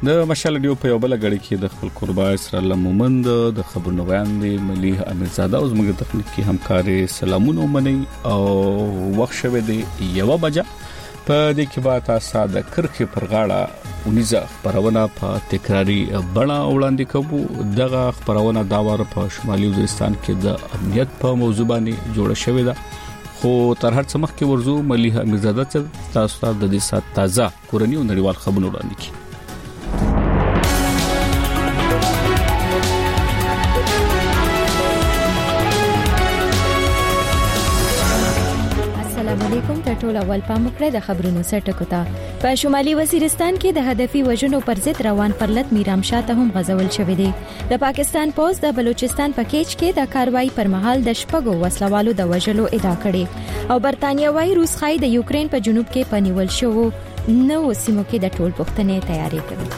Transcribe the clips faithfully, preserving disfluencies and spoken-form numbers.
د مشال رادیو په یو بل غړي کې د خپل قربا اسر الله مومند د خبرونو وړاندې مليح امیرزاده او زموږ تخنیکی همکاري سلامونه مني او وخت شوه دی یو بجه په دې کې به تاسو د کرخې پر غاړه ونیزه خبرونه په تکراری بڼه وړاندې کوو. دغه خبرونه دا واره په شمالي وزیرستان کې د امنیت په موضوع باندې جوړه شوې ده، خو تر هر څه مخکې ورزو مليح امیرزاده تاسو ته د دې سات تازه کورنی او نړیوال خبرونه وړاندې کوي. علیکم تر ټولو اول پام وکړئ د خبرونو سرټکو ته. په شمالي وزیرستان کې د هدفي وژنو پر ضد روان پرلط میرام شاه ته هم غزول شوې دي. د پاکستان پوز د بلوچستان په کېچ کې د کاروایی پر مهال د شپږو وسلوالو د وژلو ادعا کړې او برتانیا وايي روس خای د یوکرين په جنوب کې پنیول شو نو سیمو کې د ټول پښتنې تیاری کوي.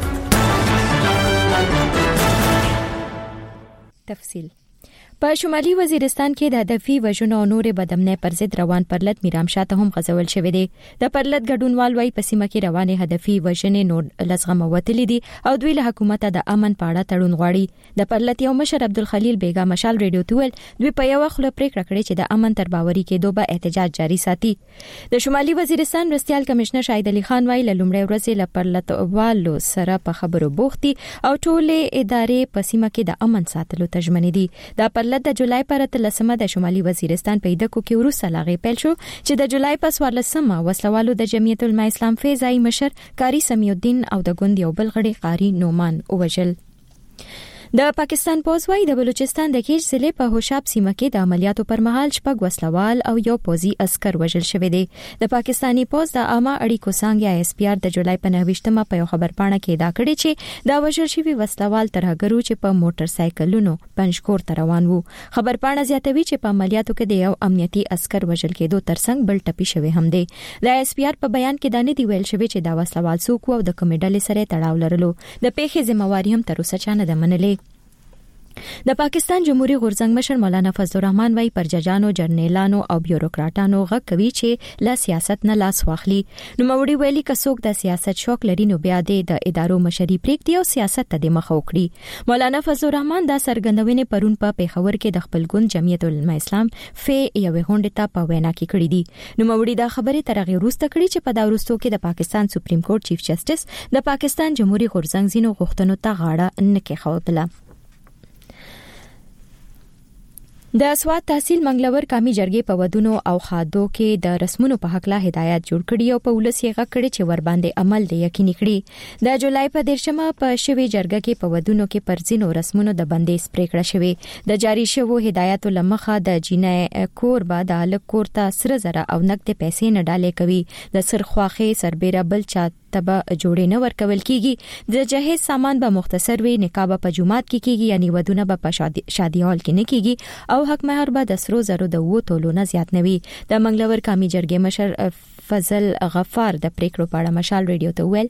تفصیل په شمالي وزیرستان کې د هدفي وژنو او نورې بدامنۍ پر ضد روان پرلط میرام شاه ته هم غزول شوې دي. د پرلط ګډونوال وايي په سیمه کې روانې هدفي وژنې نور لزغمه وتلې دي او دوی له حکومت د امن په اړه تړون غواړي. د پرلط یو مشر عبدالخلیل بیگا مشال رادیو ته ویل دوی په یو خله پریکړه کړې چې د امن تر باوري کېدو به احتجاج جاري ساتي. د شمالي وزیرستان مرستيال کمشنر شاهد علي خان وايي له لومړۍ ورځې له پرلط والو سره په خبرو بوختي او ټولې ادارې په سیمه کې د امن ساتلو ته ژمنې دي. د پرلط د جولای پر اتلسمه د شمالي وزیرستان په ایدکو کې وروسته لاغې پیل شو چې د جولای په څوارلسمه وسلوالو د جمعیت العلماء اسلام فیضای مشر قاری سمیع الدین او د ګوند یو بل غړي قاری نومان ووژل. د پاکستان پوز وايي د بلوچستان د کېچ ضلع په هوشاب سیمه کې د عملیاتو پر مهال شپږ وسلوال او یو پوزي عسكر وژل شوی دی. د پاکستانی پوز د عامه اړیکو څنګه اس پی ار د جولای په نهه په یو خبرپاڼه کې دا کړی چې دا وژل شوی وسلوال ترهګرو چې په موټر سایکلونو پنځکور ته روان وو. خبرپاڼه زیاتوي چې په عملیاتو کې د یو امنیتي عسكر وژل کېدو ترڅنګ بل ټپي شوی هم دی. د اس پی ار په بیان کې دا نه دی ویل شوی چې دا وسلوال څوک وو او د کومې ډلې سره تړاو لرلو. د پیښې ذمہواری هم تر اوسه چا نه ده منلې. د پاکستان جمهوریت غورځنګ مشر مولانا فضل الرحمن وايي پر ججانو جرنیلانو او بیوروکراټانو غږ کوي چې لا سیاست نه لاس واخلي. نو موري ویلي که څوک د سیاست شوق لري نو بیا د ادارو مشري پریږدي او سیاست ته د مخ وکړي. مولانا فضل الرحمن دا سرګندونې پرون په پیښور کې د خپل ګوند جمعیت العلماء اسلام فی یوې غونډې ته په وینا کې کړې دي. نو موري دا خبره تر هغه وروسته کړې چې په دا وروستو کې د پاکستان سپریم کورټ چیف جسټس د پاکستان جمهوریت غورځنګ زینو غوښتنو ته غاړه نه کېښودله. د سواد تحصیل منګلور قومي جرګې په ودونو او خادو کې د رسمونو په حق لا هدایت جوړ کړي او په ولس یې غږ کړي چې ور باندې عمل دی یقیني کړي. د جولای په دیرشمه په شوي جرګه کې په ودونو کې پر ځینو رسمونو د بندیز پریکړه شوې. د جاری شوو هدایتو لمخه د جینې کور به د الک کور ته سره زره او نقد پیسې نه ډالې کوي. د سرخواخې سربېره بل چا تبه جوړې نه ورکول کیږي. د جهیز سامان به مختصر وي، نکاح به په جمعات کې کیږي یعنی ودونه به په شادي شادي هال کې نه کیږي او حق مہر به د سرو زرو د وو تولو نه زیات نه وي. د منګلور قومي جرګې مشر فضل غفار د پریکړو په اړه مشال رادیو ته ویل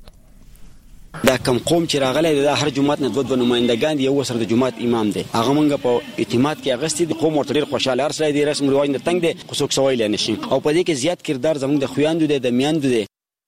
دا کم قوم چې راغلی د هر جمعات نه دوه نمائندگان دی، یو سره د جمعات امام دی، هغه مونږ په اعتماد کې اغستې د قوم ورته ډیر خوشاله هر څه دی، رسم رواج نه تنگ دی، خو څوک سوال نه شي او په دې کې زیات کردار زموږ د خویاندو دی د میاندو دی.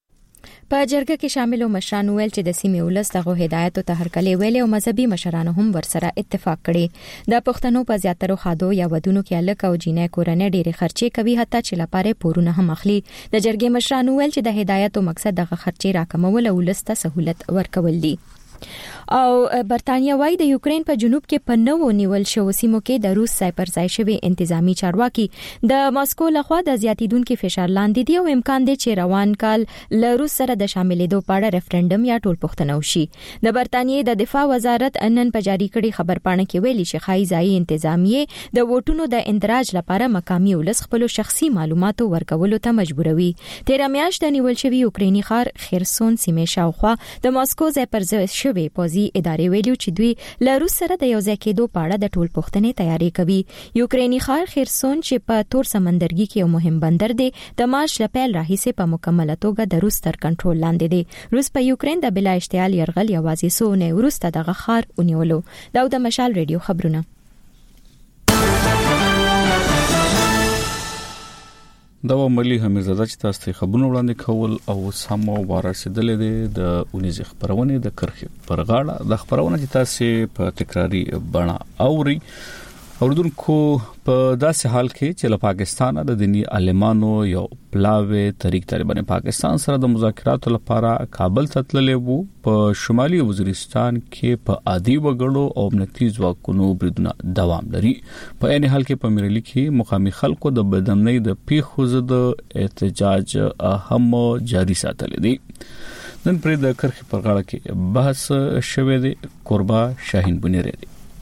په جرګه کې شاملو مشران ویل چې د سیمې ولس دغه هدایت ته هرکلې ویلې او مذهبي مشرانو هم ورسره اتفاق کړي. د پښتنو په زیاترو خادو یا ودونو کې الک او جینې کورنۍ ډېرې خرچې کوي حتی چې لپاره پورونه هم اخلي. د جرګې مشران ویل چې د هدایت او مقصد دغه خرچې راکمول او ولس ته سہولت ورکول دي. او برتانیا وايي د یوکرين په جنوب کې په نوو نیول شو سیمو کې د روس ځای پر ځای شوی انتظامی چارواکي د ماسکو لخوا د زیاتیدونکو فشار لاندې دي او امکان دی چې روان کال له روس سره د شاملېدو په اړه ریفرندم یا ټول پوښتنه وشي. د برتانیې د دفاع وزارت نن په جاری کړي خبرپاڼه کې ویلي چې خای ځای انتظامی د ووټونو د اندراج لپاره مقامي ولس خپل شخصي معلوماتو ورکولو ته مجبوروي. تیر میاشت د نیول شوی یوکريني ښار خرسون سیمه شاوخوا د ماسکو ځای پر ځای شوی پوزي ادارې ویلو چې دوی له روس سره د یو ځای کېدو په اړه د ټول پوښتنې تیاری کوي. یوکريني ښار خرسون چې په تور سمندرګي کې یو مهم بندر دی د مارچ له پیل راهیسې په مکمله توګه د روس تر کنټرول لاندې دی. روس په یوکرين د بلا اشتعال يرغل یوازې سو نه ورسته دغه ښار ونیولو. دا د مشال رادیو خبرونه. دا عملی حمیدزاده چې تاسو ته خبرونه وړاندې کول او سمو ورسېدلې ده د اونیز خبرونه د کرخې پر غاړه د خبرونه چې تاسو په تکراری بڼه اوري اوردونکو په داسې حال کې چې له پاکستان د دینی عالمانو یو پلاوی طریق طالبان پاکستان سره د مذاکراتو لپاره کابل ته تللې وو په شمالي وزیرستان کې په عادي وګړو او امنیتي ځواکونو بریدونه دوام لري په عین حال کې په میرلی کې مقامي خلکو د بدامنۍ د پیښو ضد احتجاج هم جاري ساتل دي نن پر د کرخې پر غاړه کې بحث شوه دی قربا شاهین بنيري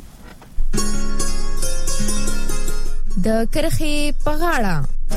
د کرخې په غاړه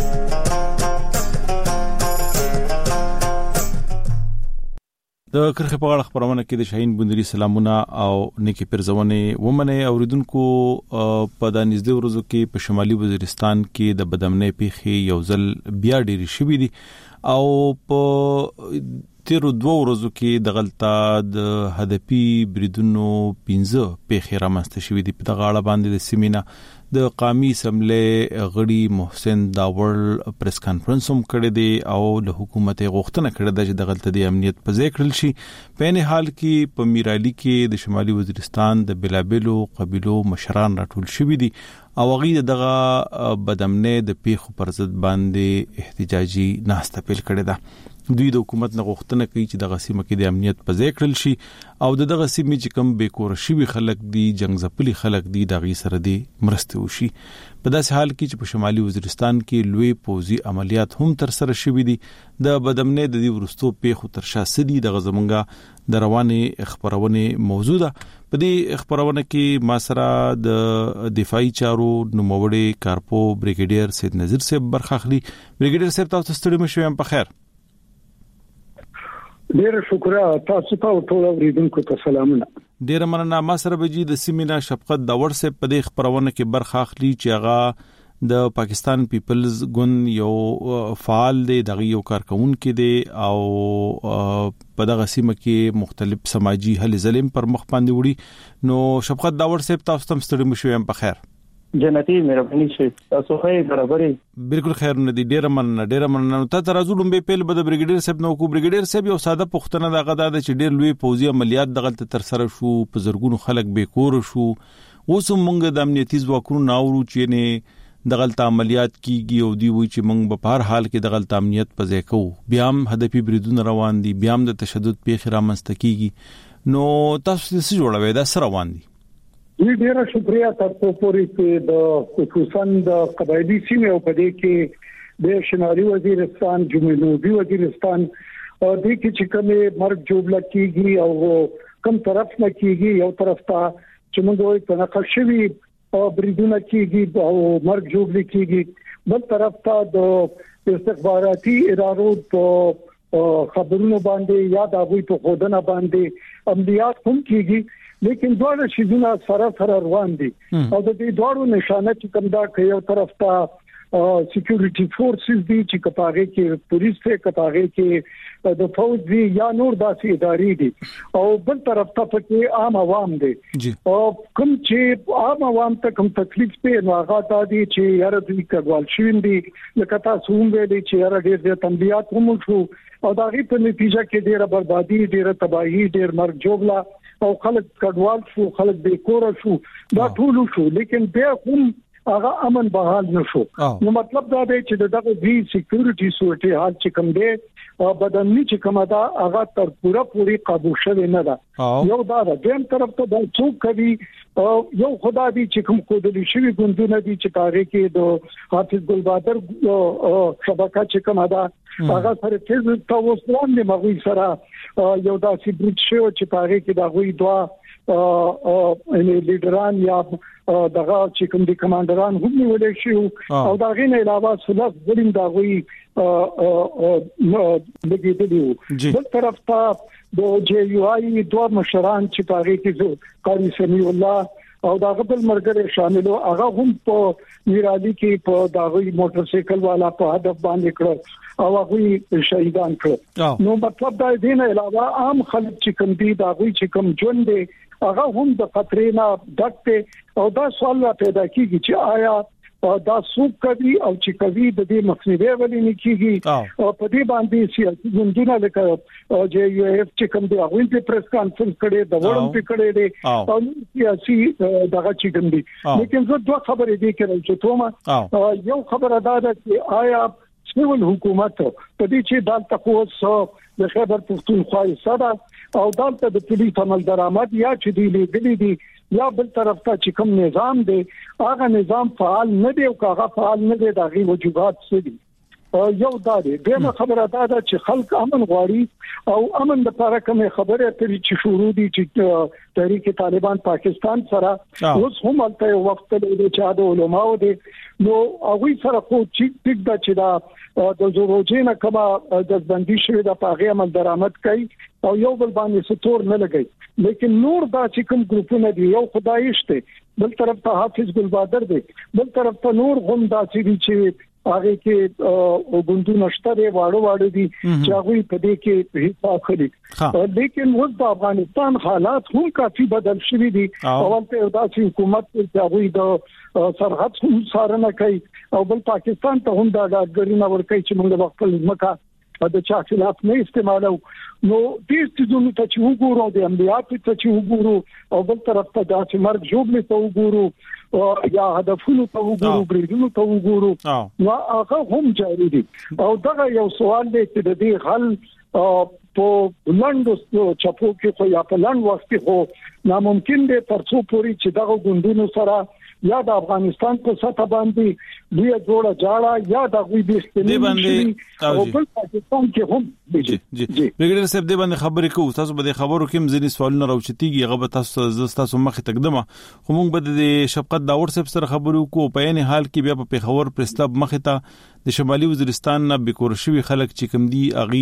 د کرخې په غاړه خبرونه کې د شاهین بندري سلامونه او نیکی پرزونه ومنه اوریدونکو په د نږدې ورځو کې په شمالي وزیرستان کې د بدامنۍ پیښې یو ځل بیا ډېری شوې دي او په تیرو دوه ورځو کې د غلطه د هدفي بریدونو پنځه پیښې رامنځته شوې دي په غاړه باندې د سیمینا د قومي اسمبلی غړي محسن داور پریس کانفرنس هم کړی دی او له حکومت غوښتنه کړې ده چې د غلطه د امنیت په ځای کړل شي په نه حال کې په میرالي کې د شمالي وزیرستان د بلابلو قبيلو مشران راټول شوي دي او غي دغه بدامنۍ د پیښو پر ضد باندې احتجاجي ناسته پیل کړې ده دوی د حکومت نه غوښتنه کوي چې د غسیمه کې د امنیت په ځای کړل شي او د دغه سیمې چې کوم بیکور شوی خلک دي جنگ زپلي خلک دي د غي سره دي مرسته وشي په داسې حال کې چې په شمالي وزیرستان کې لوی پوزي عملیات هم تر سره شوي دي د بدامنۍ د دې ورستو پیښو تر شا سدي د غزمنګا د رواني خبرونه موجوده په دې خبرونه کې ما سره د دفاعي چارو نوموړي کارپو بریګیډیر سید نذیر صاحب برخه اخلي بریګیډیر صاحب تاسو ستړي مشوي هم په خیر ډیر شکر تاسو ته ټول اوریدونکو ته سلامونه ډیر مننه ما سره بجی د سیمینا شفقت داور سے په دې خبرونه کې برخه اخلي چې هغه د پاکستان پیپلز ګوند یو فعال دی دغه یو کارکونکو دی او په دغه سیمه کې مختلف سماجی هلې ځلې پر مخ باندې وړي نو شفقت داور صاحب تاسو تم ستړي مشوي هم په خیر جنتی مهرباني شي تاسو خیر برابرې بالکل خیر نه دي ډیر مننه ډیر مننه ته ترازولم به پیل بده بریګیډیر صاحب نو کو بریګیډیر صاحب یو ساده پښتنه دغه د چې ډیر لوی پوزي عملیات دغه تر سره شو په زرګونو خلک بیکور شو اوس موږ د امنیتي ځواکونو ناورو چې نه دغه عملیات کیږي او دی وی چې موږ په هر حال کې دغه امنیت په ځای کوو بیا هم هدفي بریدونه روان دي بیا هم د تشدد پیښې رامنځته کیږي نو تاسو څه جوړوي دا سره روان دي وی ډیره شکریا تاسو پورې چې د خصوصا د قبایلی سیمې او په دې کې د شمالي وزیرستان جنوبي وزیرستان او د کې چې کومه مرګ جوړل کیږي او کوم طرف نه کیږي یو طرف ته چې موږ وایو په نقشوي او بریدونه کیږي او مرګ جوړل کیږي بل طرف ته د استخباراتي ادارو په خبرونو باندې یا د غوي په خودنه باندې عملیات هم کیږي لیکن دوه شیزونه سره سره روان دي او د دې دوه نشانه چې کوم دا کوي یو طرف ته سکیورټي فورسز دي چې کپاغه کې پولیس ته کپاغه کې د فوج دي یا نور داسې ادارې دي او بل طرف ته پکې عام عوام دي او کوم چې عام عوام ته کوم تکلیف په نواغه دي چې یاره دوی کډوال شوین دي لکه تاسو هم ویلي چې یاره ډېر ډېر تنبیهات هم شو او دا غي په نتیجه کې ډېر بربادي ډېر تباہي ډېر مرګ جوړلا او خلک کډوال شو خلک بیکور شو دا ټول شو لیکن بیا هم هغه امن بحال نشو نو مطلب دا دی چې دغه وی سکیورټي سورتي حال چې کوم دی او بدامنۍ چې کومه دا هغه تر پورا پوری قابو شوه نه ده یو دا ده دیم طرف ته د څوک کوي یو خدا دې چې کوم کودلی شوی ګوندونه دي چې تاریخ کې د حافظ ګل بادر شبکه چې کومه دا هغه سره چې تاسو باندې مغوي سره یو داسې بریټ شو چې تاریخ کې دا غوي دوا او لیډران یا دغه چې کوم دي کمانډران هم نیول شي او دا غي نه علاوه سلف ولین دا غوي لګي دي بل طرف ته د جی یو آی دوه مشران چې تاریخ کې قاری سمی الله او دا غبل مرګره شاملو هغه هم په میرادي کې په داغوي موټر سایکل والا په هدف باندې کړ او هغه شهیدان کړ نو مطلب دا دی نه علاوه عام خلک چې کوم دي داغوي چې کوم ژوند دي هغه هم د خطرې نه ډکته او دا سوال پیدا کیږي چې آیا دا سوق کوي او چې کوي د دې مخنیوي ولې نه کیږي او په دې باندې سیاسي ګوندونه لکه چې یو اف چې کوم دی هغه په پریس کانفرنس کړي د وړم په کړي دي او سیاسي دغه چې کوم دی لیکن زه دوه خبرې دي کړم چې تومه یو خبره ده چې آیا سیول حکومت په دې چې دالته خو د خبر پښتونخوا صدا او دالته د پولیس عمل درآمد یا چې دی لیدلې دي یا بل طرف ته چې کوم نظام دی هغه نظام فعال نه دی او هغه فعال نه دی د غي وجوبات څه دي یو دا دی دغه خبره دا ده چې خلک امن غواړي او امن لپاره کوم خبره ترې چې شروع دي چې تحریک طالبان پاکستان سره اوس هم البته وخت له چې د علماء دي نو هغه سره خو چې ټیک دا چې دا د زوروجینه کما د بندي شوی د پاغه عمل درآمد کوي او یو بل باندې ستور نه لګي لیکن نور دا چې کوم ګروپونه دي یو خدایشته بل طرف ته حافظ ګلبادر دی بل طرف ته نور هم دا چې هغه کې وګوندو نشته دی واړو واړو دي چې هغه په دې کې حصہ اخلي لیکن اوس د افغانستان حالات هم کافي بدل شوي دي او په داسې حکومت چې هغه د سرحد هم سارنه کوي او بل پاکستان ته هم دا ډاډګرینه ورکوي چې موږ خپل ځمکه د چا خلاف نه استعمالو نو دې څه ته چې وګورو د عملیات ته چې وګورو او بل طرف ته دا چې مرګ جوړ ته وګورو یا هدفونو ته وګورو بریدونو ته وګورو نو هغه هم جاري دي او دا یو سوال دی چې د دې حل په لندو چپو کې خو یا په لند وخت کې خو ناممکن دی ترڅو پوری چې دغه ګوندونو سره یا د افغانستان په سطح باندې دوی جوړه جاړه یا د غوي د استعمال او بل پاکستان کې هم جی جی بریګیډر صاحب دې باندې خبرې کوو تاسو به خبرو کې ځینې سوالونه راوچتيږي هغه به تاسو تاسو مخه تقدمه خو موږ به د شفقت داور صاحب سره خبرو کوو په عین حال کې بیا په پیښور پرستاب مخه ته د شمالي وزیرستان نه بکور شوی خلک چې کوم دي اغي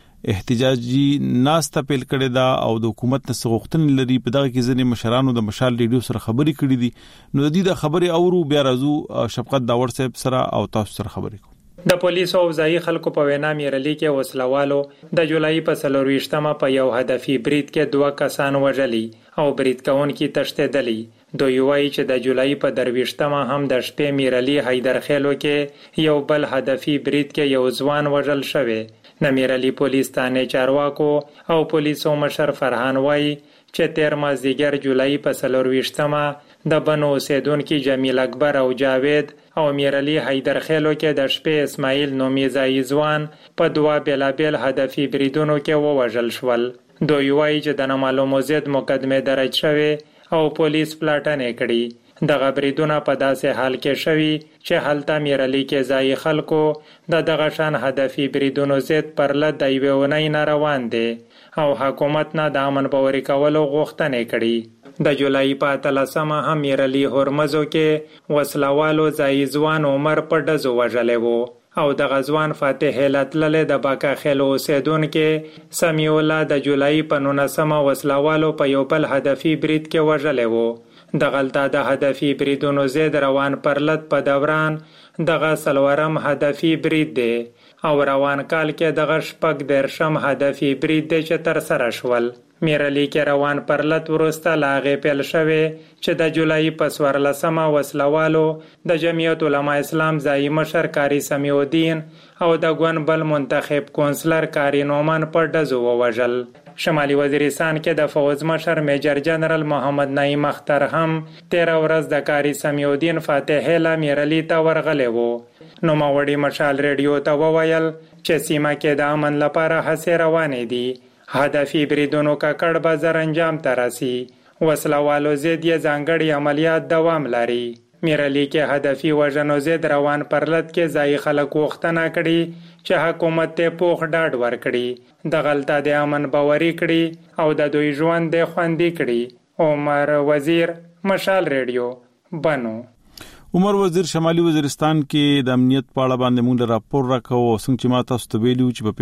احتجاجي ناس ته پیل کړي دا او د حکومت نه سغوښتنې لري په دغه کې ځنې مشرانو د مشال ریډیو سره خبرې کړې دي نو د دې د خبرې اورو بیا راځو شفقت داور صاحب سره او تاسو سره خبرې کوو د پولیسو او ځای خلکو په وینا میرلی کې وسلوالو د جولای په څلورويشتمه په یو هدفي برید کې دوه کسان وژلي او برید کوونکي تښتېدلي دوی وایي چې د جولای په درويشتمه هم د شپې میرلی حیدرخیلو کې یو بل هدفي برید کې یو ځوان وژل شوی نمیرلی پولیس تانه چارواکو او پولیسو مشر فرحان وای چې تیر مازدیګر جولای په څلورويشتمه د بنو اوسیدونکو جمیل اکبر او جاوید او میرلی حیدرخیلو کې د شپې اسماعیل نومیزای ځوان په دوا بلابل هدفي بریدونو کې ووژل شول دوی وای چې د نامعلومو ضد مقدمه درج شوه او پولیس پلاټنې کړي دغه بریدونه په داسې حال کې شوي چې هلته میرلی کې ځای خلکو د دغه شان هدفي بریدونو ضد پر لد د یوې اونۍ نه روان دي او حکومت نه د امن باوري کولو غوښتنې کړي د جولای په اتلسمه هم میرلی هرمزو کې وسلوالو ځای ځوان عمر په ډزو وژلی و او د غزوان فاتح لتلل د باکا خیلو اوسیدونکو سمیع الله د جولای په نولسمه وسلوالو په یو بل هدفي برید کې وژلی و د غلطه د هدفي بریدونو زید روان پرلط په دوران دغه سلورم هدفي برید دی او روان کال کې دغه شپږ درشم هدفي برید دی چې تر سره شول میرلی کې روان پرلط ورسته لاغې پیل شوه چې د جولای په څوارلسمه وسلوالو د جمعیت علما اسلام ځای مشر کاری سمیع الدین او د ګوند منتخب کونسلر کاری نومن په ډزو ووژل شمالي وزیرستان کې د فوج مشر میجر جنرال محمد نعیم اختر هم تیرا ورځ د کاری سمیع الدین فاتح له میرلی ته ورغلی وو نو ماوړي مشال ریډیو ته وویل چې سیمه کې د امن لپاره هڅې روانې دي هدفي بریدونو ککړ بازار انجام ترسي وسلوالو زید یې ځانګړي عملیات دوام لري میرلی کې هدفي وژنو زید روان پرلط کې ځای خلک وختنه کړي چې حکومت ته پوخ ډاډ ورکړي د غلطه د امن باوري کړي او د دوی ژوند د خوندي کړي عمر وزیر مشال ریډیو بنو عمر وزیر شمالي وزیرستان کې د امنیت په اړه باندې موږ راپور راکوو څنګه چې ما تاسو ته ویلو چې په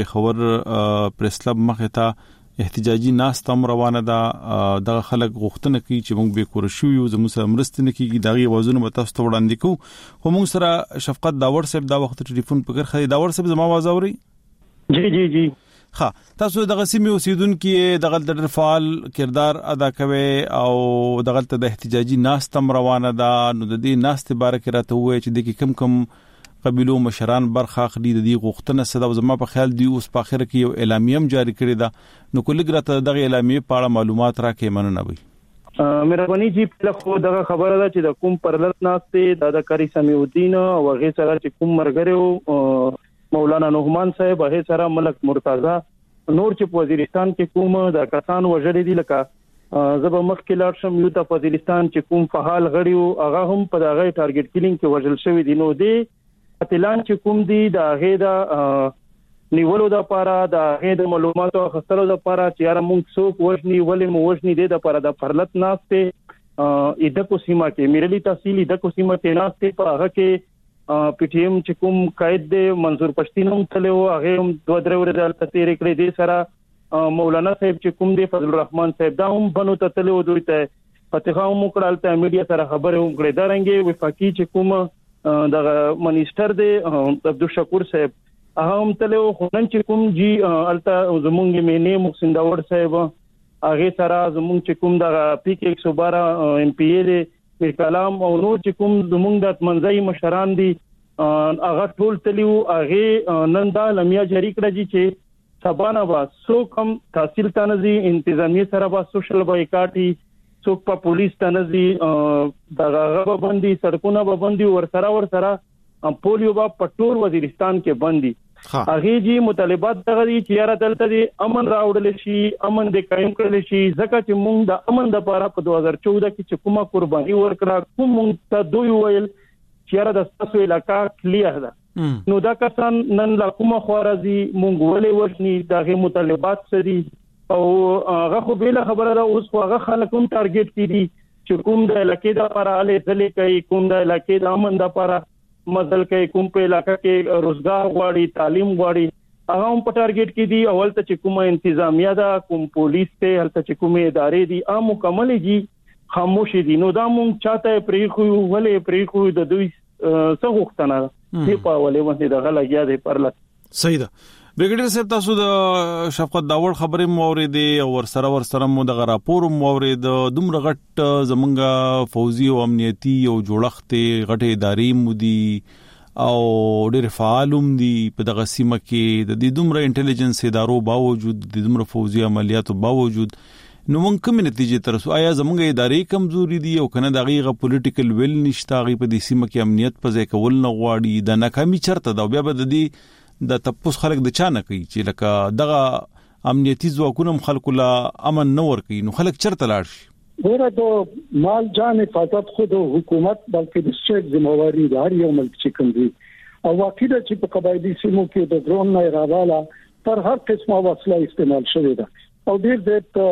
پیښور پریس کلب مخه ته احتجاجي ناس تم روانه ده د خلک غوښتنه کوي چې موږ به کور شو یو زموږ سره مرسته نه کیږي دغه وازونه به تاسو ته وړاندې کوو خو موږ سره شفقت داور صاحب دا وخت ټلیفون پکړ خې داور صاحب زما आवाज اوري جی جی جی ها تاسو دغه سیمه اوسیدونکو دغه د فعال کردار ادا کوي او دغه د احتجاجي ناستم روانه ده نو د دې ناست بارک راته وای چې د کوم کوم قبيلو مشران برخه اخلي د دې غوښتنه صدا زما په خیال دی اوس په اخر کې یو اعلامیه جاری کړی ده نو کله ګرته دغه اعلامیه په اړه معلومات راکې مننه وي. مهرباني جی په خو دغه خبره ده چې د کوم پرلط ناشته د کاری سمیع الدین او هغه سره چې کوم مرګرو مولانا نعمان صاحب هغه سره ملک مرتضی نور چې وزیرستان کې کوم د کسان وژل دي لکه زب مخکې لاړ شم یو ته وزیرستان چې کوم فعال غړیو هغه هم په دغه ټارګټ کیلینګ کې وژل شوی دي نو دی قتلان چې کوم دي د هغه د نیولو د لپاره د هغه د معلوماتو خستلو د لپاره چې یاره مونږ څوک وژني ولې مو وژني د لپاره د پرلط ناشته اېده کو سیمه کې میرلی تحصیل اېده کو سیمه کې ناشته په هغه کې پی ټی ایم چې کوم قائد دی منظور پښتین هم تلو هغه هم دوه درې ورځې تیر کړې دي سره مولانا صاحب چې کوم دی فضل الرحمن صاحب دا هم بنو ته تلو دوی ته فتح هم وکړل ته میډیا سره خبره هم کړې دا رنګي وفاقي چې کوم دغه منیسټر دی عبدالشکور صاحب هغه هم تلو خنن چې کوم جی التا زمونږ مینه محسن داور صاحب هغه سره زمونږ چې کوم دغه پی کې ایک سو بارہ ایم پی ای دی میر کلام او نور چې کوم زمونږ د منځي مشران دي هغه ټول تلو هغه نن دا لمیا جاری کړی چې سبانه با سو کم تحصیل تنظی انتظامی سره با سوشل بایکاټي څوک په پولیس تنظی دغه غو باندې سړکونه باندې ور سره ور سره پولیو با پټور وزیرستان کې باندې هغه جی مطالبات دغه چې یاره دلته دي امن راوړل شي امن د قائم کړل شي ځکه چې موږ د امن د لپاره په دوه هزار چودہ کې چې کومه قرباني ورکړه کوم موږ ته دوی ویل چې یاره د تاسو علاقہ کلیر ده نو دا کسان نن لا کومه خورازي موږ ولې وښني دغه مطالبات سړي او هغه خو به خبره ده اوس هغه خلک هم ټارګټ کړي چې کوم د علاقې د لپاره علي ځلې کوي کوم د علاقې د امن د لپاره مزل کوي کوم په علاقې کې روزګار غواړي تعلیم غواړي هغه هم په ټارګټ کې دي اول ته چې کومه انتظامیه ده کوم پولیس ته هلته چې کومه ادارې دي عام مکمل دي خاموش دي نو دا مونږ چاته پرې خو ولې پرې خو د دوی څه غوښتنه چې په ولې باندې دغه لګیا دي پرلط صحیح ده. برګډیر صاحب تاسو د شفقت داوړ خبرې موریدې او ور سره ور سره مو د راپور مورید دومره غټ زمونږه فوزي او امنیتي او جوړښت غټه ادارې مودي او ډېر فعالوم دي په دغه سیمه کې د دې دومره انټيليجنس ادارو باوجود د دومره فوزي عملیاتو باوجود نو مونږ کوم نتیجې ترسو آیا زمونږه ادارې کمزوري دي او کنه دغه پولیټیکل ویل نشته غي په دې سیمه کې امنیت په ځای کول نه غواړي د ناکامي چرته دا بیا به د دې د تپوس خلک د چا نه کوي چې لکه دغه امنیتي ځواکونه خلکو لا امن نه ور کوي نو خلک چرته لاړ شي ګوره د مال جان حفاظت خود حکومت بلکې د شټ ذمہواری ده هر یو ملک چې کوم دی او واقعي چې په قبایلی سیمو کې د درون نه راواله پر هر قسمه وسله استعمال شوې ده او ډېر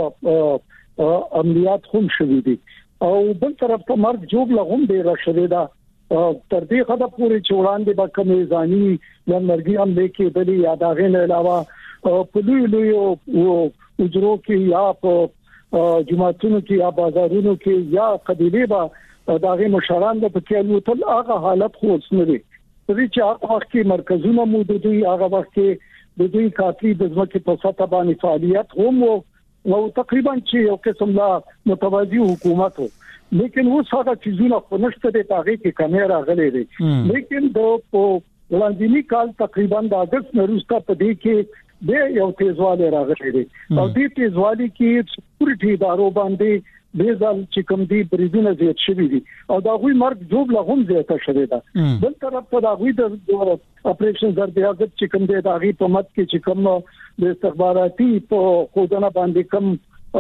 زیات عملیات هم شوې دي او بل طرف ته مرګ جوړ لغوم دی را شوې ده تر دې خدا پوری چوړاندې با کمیزانی یا مرګي هم لیکي د یاداغې نه علاوه په لوی لوی او اجرو کې یا په جماعتونو کې یا بازارونو کې یا قبيله با داغه مشران د پکېلو تل هغه حالت خو سمري چې چې هغه وخت کې مرکزونه موجود دي هغه وخت کې د دوی کافي د ځمکې په سطح باندې فعالیت هم او تقریبا چې یو قسم لا متوازی حکومت وو لیکن اوس هغه چیزونه خو نشته د تاغي کې کیمرا غلې دي لیکن د وړاندینی کال تقریبا د اگست وروسته په دې کې د یو تیزواله راغلي دي او دې تیزوالي کې سکیورټي ادارو باندې د ځل چې کوم دي بریدونه زیات شوي دي او دا غوي مرګ جوړ لغون زیاته شوی ده بل طرف ته دا غوي د اپریشن زربیاغت چې کوم دي دا غي په مت کې چې کوم د استخباراتي په خودنه باندې کوم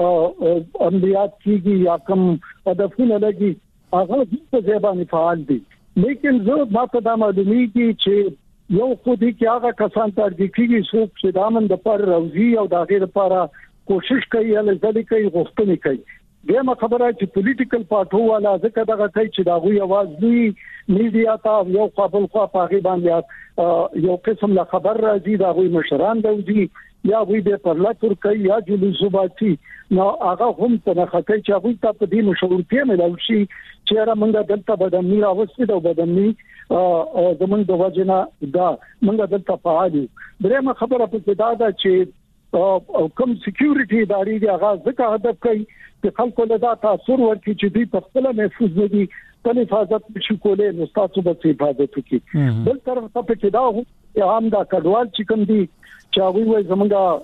عملیات کیږي یا کوم هدفونه لګي هغه په ځبانه فعال دي لیکن زه ما ته دا معلومیږي چې یو خو دې کې هغه کسان تر دې کېږي چې د امن د پر روزي او د غیر لپاره کوشش کوي یا ځلې کوي غوښتنې کوي دغه خبره چې پولیټیکل پارټو والا ځکه دغه کوي چې دا غوي आवाज دی میډیا ته یو قابل خو پاغي باندې یو قسم لا خبر راځي دا غوي مشران دوی یا وی به پرلاتور کوي یا جلوسوباتي نو هغه هم ته خکې چې هغه ته په دې مشورتي ملو شي چې را موږ دلته بدمنی راوستي دا بدمنی زمونږ د وجنه دا موږ دلته فعالي درېمه خبره په دا ده چې کوم سکیورټي ادارې دی هغه ځکه هدف کوي چې خلکو له دا تاثیر ورکړي چې دوی په خپل محفوظ دي په حفاظت شي کولای نو تاسو به حفاظت وکړي بل طرف ته په دا هم دا کډوال چې کوم دي چې هغه وي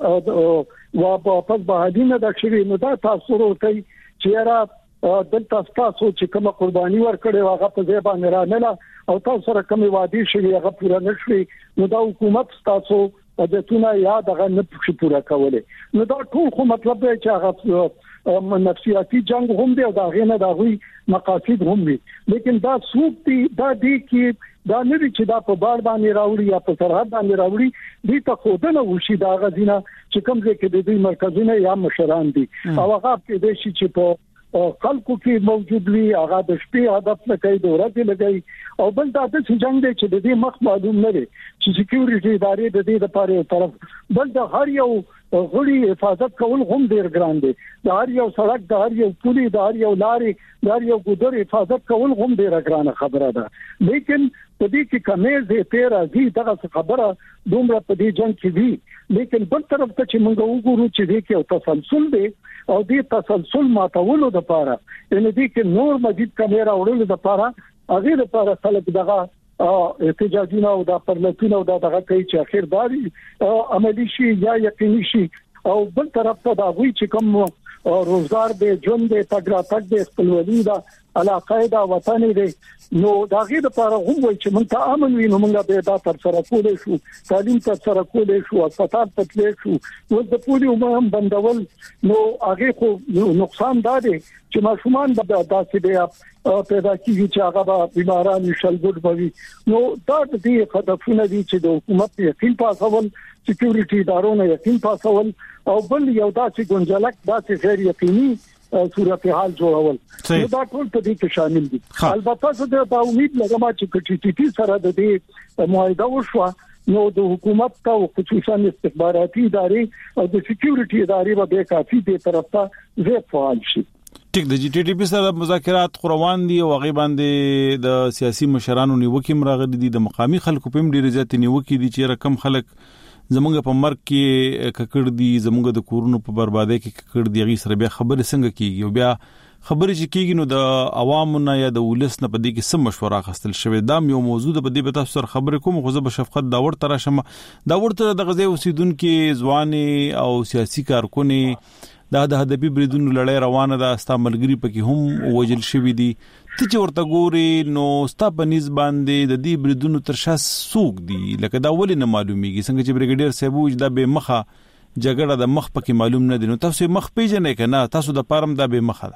زمونږه وا په بهادینه د شری نو دا تاثیر ورکړي چې را دلته تاسو چې کومه قرباني ورکړي هغه په ځای باندې رانه او تاسو سره کومه وادي شي هغه پوره نشي نو دا حکومت تاسو د تونه یاد هغه نه پوښي پوره کوله نو دا ټول خو مطلب دی چې هغه نفسیاتي جنگ هم دی او دا غینه دا غوي مقاصد هم دي لیکن دا سوق دي دا دي کې دا نه دي چې دا په بار باندې راوړي یا په سرحد باندې راوړي دي ته خودنه وشي دا غزینه چې کوم ځای کې د دې مرکزونه یا مشران دي او هغه په دې شي چې په خلکو کې موجود وي هغه د شپې هدف نه کوي د ورځې لګي او بل دا د جنگ دی چې د دې مخ معلوم نه دی چې سکیورټي ادارې د دې لپاره یو طرف بل د هر یو غړي حفاظت کول هم ډیر ګران دي د هر یو سړک د هر یو پولي د هر یو لارې د هر یو ګودر حفاظت کول هم ډیر ګران خبره ده لیکن په دې کې کمیز دې تیر ازي دغه خبره دومره په دې جنگ کې دي لیکن بل طرف ته چې موږ وګورو چې دې کې تسلسل دی او دې تسلسل ماتولو لپاره ان دې کې نور مزید کیمرا وړلو لپاره هغه لپاره خلک دغه احتجاجونه او د پرلطونه او دغه کوي چې اخر داري عملی شي یا یقیني شي او بل طرف ته دا وی چې کوم روزګار به ژوند به تګرا تک به خپلولي دا علاقه دا وطن دی نو دا غي د لپاره هم وای چې مونږ ته امن وي نو مونږ به دا تر سره کولای شو تعلیم تر سره کولای شو اسپیټال ته تللی شو نو د پولیو هم بندول نو هغه خو نقصان دا دی چې ماشومان به داسې بیا پیدا کیږي چې هغه بیماران شلګډ بوي نو دا د دې هدفونه دي چې د حکومت یقین پاسول سکیورټي ادارونو یقین پاسول او بل یو داسې ګنجلک داسې غیر یقیني صورتحال جوړول نو دا ټول په دې کې شامل دي البته زه دا امید لرم چې ټي ټي پی سره د دې معاهده وشوه نو د حکومت او خصوصا استخباراتي ادارې او د سکیورټي ادارې به کافي دې طرف ته زیات فعال شي ټیک د جی ټي ټي پی سره مذاکرات قروان دي او غي باندې د سیاسي مشرانو نیوکې مراغلي دي د مقامي خلکو په ډیر ځات نیوکې دي چې رقم خلک زمونږ په مرګ کې ککړ دي زمونږ د کورونو په بربادۍ کې ککړ دي غي سره بیا خبره څنګه کیږي او بیا خبرې چې کیږي نو د عوامو نه یا د ولس نه په دې کې سم مشوره اخیستل شوی دا یو موضوع د په دې په تاسو سره خبرې کوم خو زه به شفقت دا ورته راشم دا ورته د غزي اوسیدونکو ځواني او سیاسي کارکونې دا د هدفي بریدونو لړۍ روانه ده استعمالګری پکې هم وجل شوی دي ته چې ورته ګوري نو ستا په نس باندې د دې بریدونو تر شا سوق دي لکه دا ولې نه معلومیږي څنګه چې بریګیډیر صاحب وځ دا به مخه جګړه د مخ پکې معلوم نه دي نو تاسو مخ پیژنې کنه تاسو د پارم دا به مخه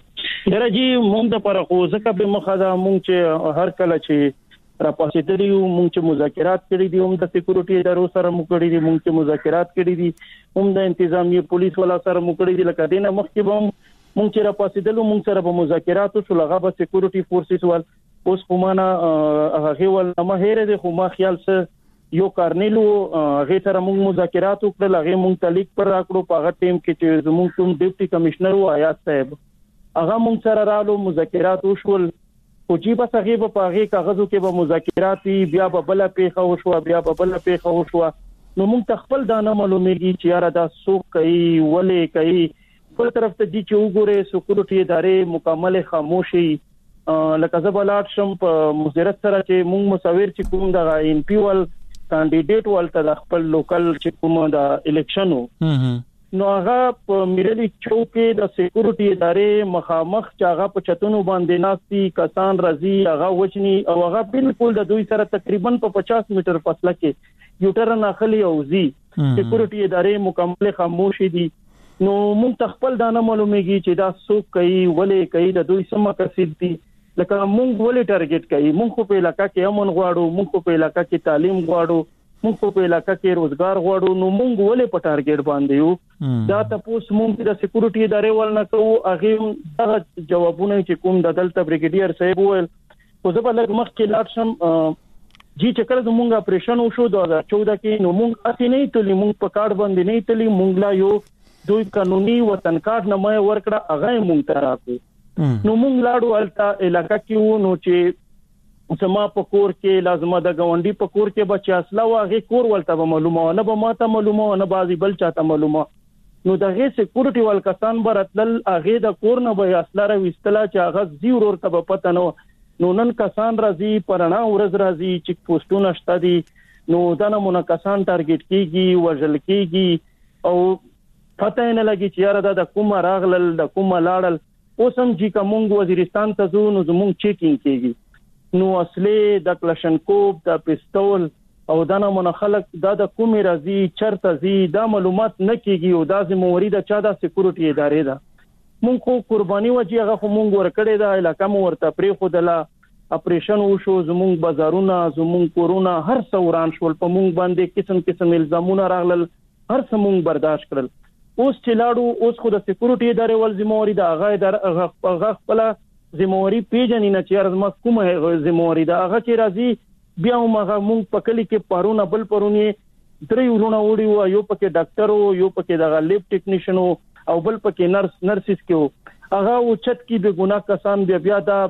ده درجی مونږ د پر خو ځکه به مخه ده مونږ چې هر کله چې را پاسې دریو مونږ چې مذاکرات کړی دي هم د سکیورټي ادارو سره مو کړی دي مونږ چې مذاکرات کړی دي هم د انتظامی پولیس ولا سره مو کړی دي لکه دینه مخکې به مونږ چې را پاسې دلو مونږ سره په مذاکرات او لغه به سکیورټي فورسز ول اوس کومه هغه ول ما هره دي خو ما خیال سره یو کارنیلو هغه سره مونږ مذاکرات وکړل هغه مونږ تلیک پر راکړو په هغه ټیم کې چې زموږ کوم ډیپټي کمشنر و آیات صاحب هغه مونږ سره رالو مذاکرات وشول او چې به هغه په هغه کاغذو کې به مذاکرات بیا به بل پیښه وشو بیا به بل پیښه وشو نو مونږ تخپل دا نه معلومیږي چې یاره دا څوک کوي ولې کوي په طرف ته دي چې وګوره سکیورټي ادارې مکمل خاموشي لکه زبلات شم په مزرت سره چې مونږ مصور چې کوم د ان پی ول کاندیډیټ ولته د خپل لوکل چې کوم د الیکشنو نو هغه په میرلی چوکې د سکیورټي ادارې مخامخ چې هغه په چتونو باندې ناستي کسان راځي هغه وچني او هغه بالکل د دوی سره تقریبا په پچاس میټر فاصله کې یو ټرن اخلي او زی سکیورټي ادارې مکمل خاموشي دي نو مونږ تخپل دا نه معلومیږي چې دا څوک کوي ولې کوي د دوی سم مقصد دي لکه مونږ ولې ټارګټ کوي مونږ په علاقہ کې امن غواړو مونږ په علاقہ کې تعلیم غواړو مونږ په علاقہ کې روزګار غواړو نو مونږ ولې په ټارګټ باندې یو دا تاسو مونږ د سکیورټي ادارې ولنه کوو هغه دا جوابونه چې کوم د دلته بریګیډیر صاحب ویل خو زه په لږ مخ کې لاړ شم جی چکر زمونږ اپریشن وشو د دوه هزار چودہ کې نو مونږ اته نه تللی مونږ په کارت باندې نه تللی مونږ لا یو دوی قانوني وطن کارت نه مې ورکړه هغه مونږ ته راکو نو مونږ لاړو التا علاقہ کې وو نو چې سما په کور کې لازمه د غونډي په کور کې بچا اصله واغه کور ولته به معلومه نه به ماته معلومه نه بازي بل چاته معلومه نو دغه سکیورټي ول کسان برتل اغه د کور نه به اصله را وستلا چې هغه زیور ورته به پته نه نو نن کسان راځي پرانا ورځ راځي چې پوسټونه شته دي نو دا نمونه کسان ټارګټ کیږي وژل کیږي او پته نه لګي چې یاره د کومه راغلل د کومه لاړل اوس هم چې کوم وزیرستان ته ځو نو زموږ چیکینګ کیږي نو اصلي د کلاشنکوف د پستول او دا نمونه خلک دا د کومه راځي چرته زی دا معلومات نه کیږي او دا زموږ د چا د سکیورټي ادارې ده مونږ خو قرباني وجه هغه خو مونږ ورکړې دا علاقه مو ورته پرې خو دلا اپریشن وشو زمونږ بازارونه زمونږ کورونه هر څوران شول په مونږ باندې قسم قسم الزامونه راغلل هر څه مونږ برداشت کړل اوس چې لاړو اوس خو د سکیورټي ادارې ول ذمہواری دا هغه ادارې هغه خپل ذمہواری پیژنې نه چې ارزما کومه ذمہواری دا هغه چې راځي بیا موږ مونږ په کلی کې پارونه بل پرونی درې ورونه وړي و یو پکې ډاکټر او یو پکې د لیب ټیکنیشن او بل پکې نرس نرسز کې هغه او چت کې به ګناه کسان بیا بیا دا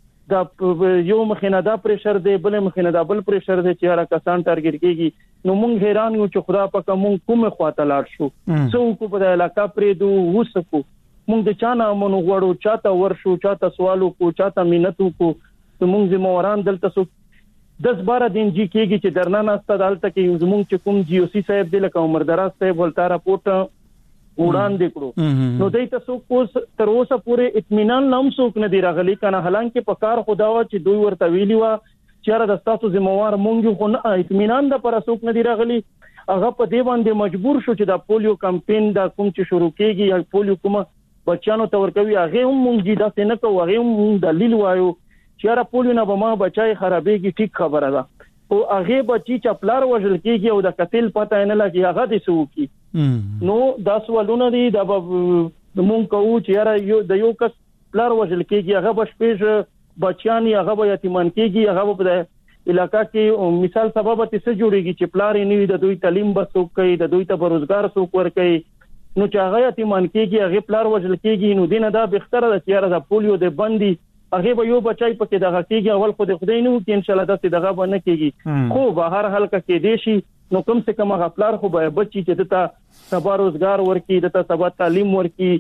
د یو مخینه دا پریشر دی بل مخینه دا بل پریشر دی چې هغه کسان ټارګټ کیږي نو مونږ حیران یو چې خدا پاک مونږ کومه خواته لاړ شو څو کو په علاقہ پرې دو وسکو مونږ د چانه مونږ غوړو چاته ورشو چاته سوالو کو چاته مينتو کو مونږ زمواران دلته سو دس بارہ دن جی کېږي چې درنا ناسته دالته کې زمونږ چې کوم جی او سی صاحب دی لکه عمر دراز صاحب ولتا راپورټ وړاندې کړو نو دای ته څوک تر اوسه پورې اطمینان نام څوک نه دی راغلی کنه حالانکه په کار خداوا چې دوی ورته ویلی و چې را د تاسو ذمہوار مونږ خو نه اطمینان د پر څوک نه دی راغلی هغه په دی باندې مجبور شو چې د پولیو کمپاین د کوم چې شروع کیږي یا پولیو کومه بچانو ته ورکوي هغه هم مونږ دا څنګه کوو هغه هم دلیل وایو چې را پولیو نه به ما بچای خرابېږي ټیک خبره ده او هغه بچی چپلار وژل کیږي او د قتل پته نه لګي هغه د سوکي نو دا سوالونه دي د مونږ کوو چې یو د یو کس پلار وژل کیږي هغه بشپېژ بچیانی هغه به یتیمان کیږي هغه په علاقہ کې مثال سبب ته څه جوړيږي چې پلار یې نیوي د دوی تعلیم بسوک کوي د دوی ته روزګار سوک ور کوي نو چې هغه یتیمان کیږي هغه پلار وژل کیږي نو دینه دا بهتره ده چې را د پولیو د بندي هغه به یو بچای پکې دغه کیږي اول خو د خدای نو کې ان شاء الله داسې دغه باندې کیږي خو به هر حال کې دی شي نو کم سے کم هغه پلار خو به بچی چې دته سبا روزګار ورکي دته سبا تعلیم ورکي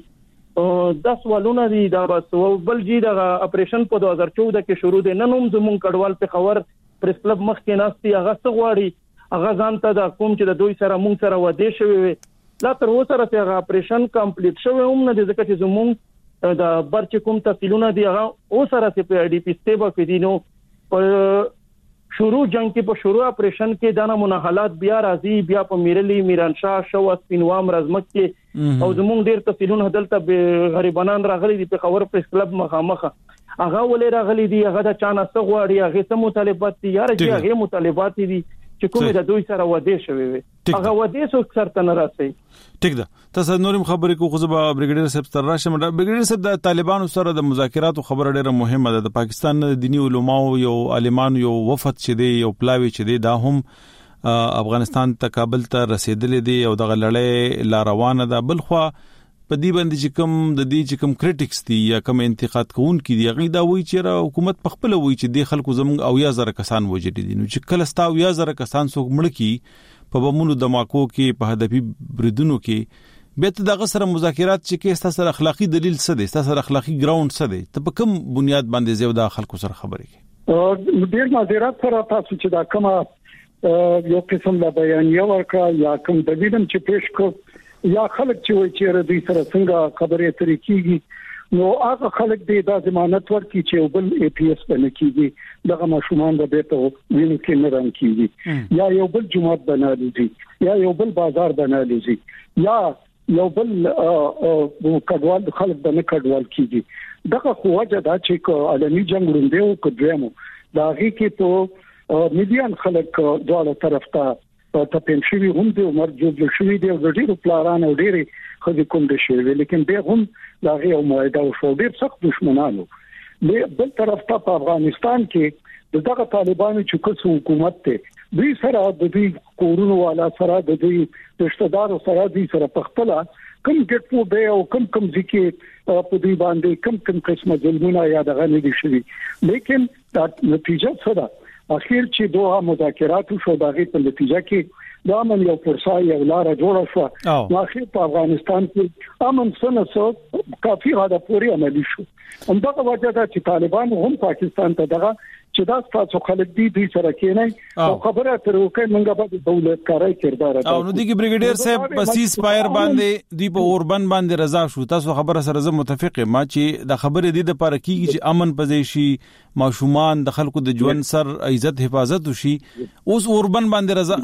د سوالونه دي دا بس بل جی دغه اپریشن په دوه هزار چودہ کې شروع دي نن هم زمون کډوال په خبر پریس کلب مخ کې ناشتي هغه څغواړي هغه ځان ته د کوم چې د دوی سره مونږ سره وده شوی لا تر اوسه راته هغه اپریشن کمپلیټ شوی هم نه د ځکه چې زمون د برچ کوم تفصیلونه دی هغه اوسه راته په ای ډی پی سټیبا کې دي نو په شروع جنگ کې په شروع اپریشن کې دا نمونه حالات بیا راځي بیا په میرلی میرانشاه شو سپینوام رزمک کې او زمونږ ډیر تفصیلونه دلته غریبانان راغلي دي په خبر پریس کلب مخامخه هغه ولې راغلي دي هغه د چانه څغواړي هغه څه مطالبات دي یاره چې هغه مطالبات دي چې کومه د دوی سره وده شوی وي هغه وده سو سره نه راسي ټیک ده تاسو نورم خبرې کو خو زبا بریګیډر صاحب تر راشم بریګیډر صاحب د طالبانو سره د مذاکراتو خبره ډیره مهمه ده د پاکستان د دینی علماو یو عالمانو یو وفد چې دی یو پلاوی چې دی دا هم افغانستان ته کابل ته رسیدلې دي او د غلړې لا روانه ده بلخوا په دې باندې چې کوم د دې چې کوم کریټکس دي یا کوم انتقاد کوونکي دي هغه دا وایي چې حکومت په خپل وایي چې د خلکو زموږ او یا زره کسان وجدي دي نو چې کله ستاو یا زره کسان څوک مړ کی په بمونو دماکو کې په هدفي بریدونو کې به ته دغه سره مذاکرات چې کې ستاسو اخلاقی دلیل څه دی ستاسو اخلاقی ګراوند څه دی ته په کوم بنیاد باندې زیو د خلکو سره خبرې کوي ډیر معذرت سره تاسو چې دا کومه یو قسم لا بیان یو ورکا یا کوم دلیل چې پیش کو یا خلک چې وایي چې ردی سره څنګه خبرې ترې کیږي نو هغه خلک دې د ضمانت ورکړي چې بل ای پی ایس باندې کیږي دغه ماشومان د بیت وینو کې نه ران کیږي یا یو بل جماعت بنالي یا یو بل بازار بنالي یا یو بل کډوال خلک باندې کډوال کیږي دغه خو وجه دا چې عالمي جنگ وروندې او کډوامو دا هغه کې ته میلیون خلک دواړه طرف ته ته پنځوي هم د عمر جوړ شوی دی او ډیرو پلانانو او ډیره خو کوم دي شي لیکن به هم دا غي او موعده او شو ډیر سخت دشمنانو له بل طرف ته په افغانستان کې دغه طالبانو چې کوم حکومت ته دوی سره د دوی کورونو والا سره د دوی رشتہ دارو سره دوی سره په خپل کم ګټو به او کم کم ځکه په دې باندې کم کم قسمه ظلمونه یا دغه نه دي شوي لیکن دا نتیجه څه ده اخر چې دوه مذاکرات شو دغه په نتیجه کې دا من یو فرصه یو لار جوړه شو نو اخر په افغانستان کې امن سنت کافي غاډه پوری عملی شو همدغه وجه ده چې طالبان هم پاکستان ته دغه چې دا تاسو خلک دي دوی سره کېنای او خبره تر وکړي موږ به دولت کارای کردار او نو دي کې بریګیډیر صاحب پسیس پایر باندې دی په اوربن باندې رضا شو تاسو خبره سره زه متفق ما چې د خبره دي د پاره کیږي چې امن پځې شي ماشومان د خلکو د ژوند سر عزت حفاظت وشي اوس اوربن باندې رضا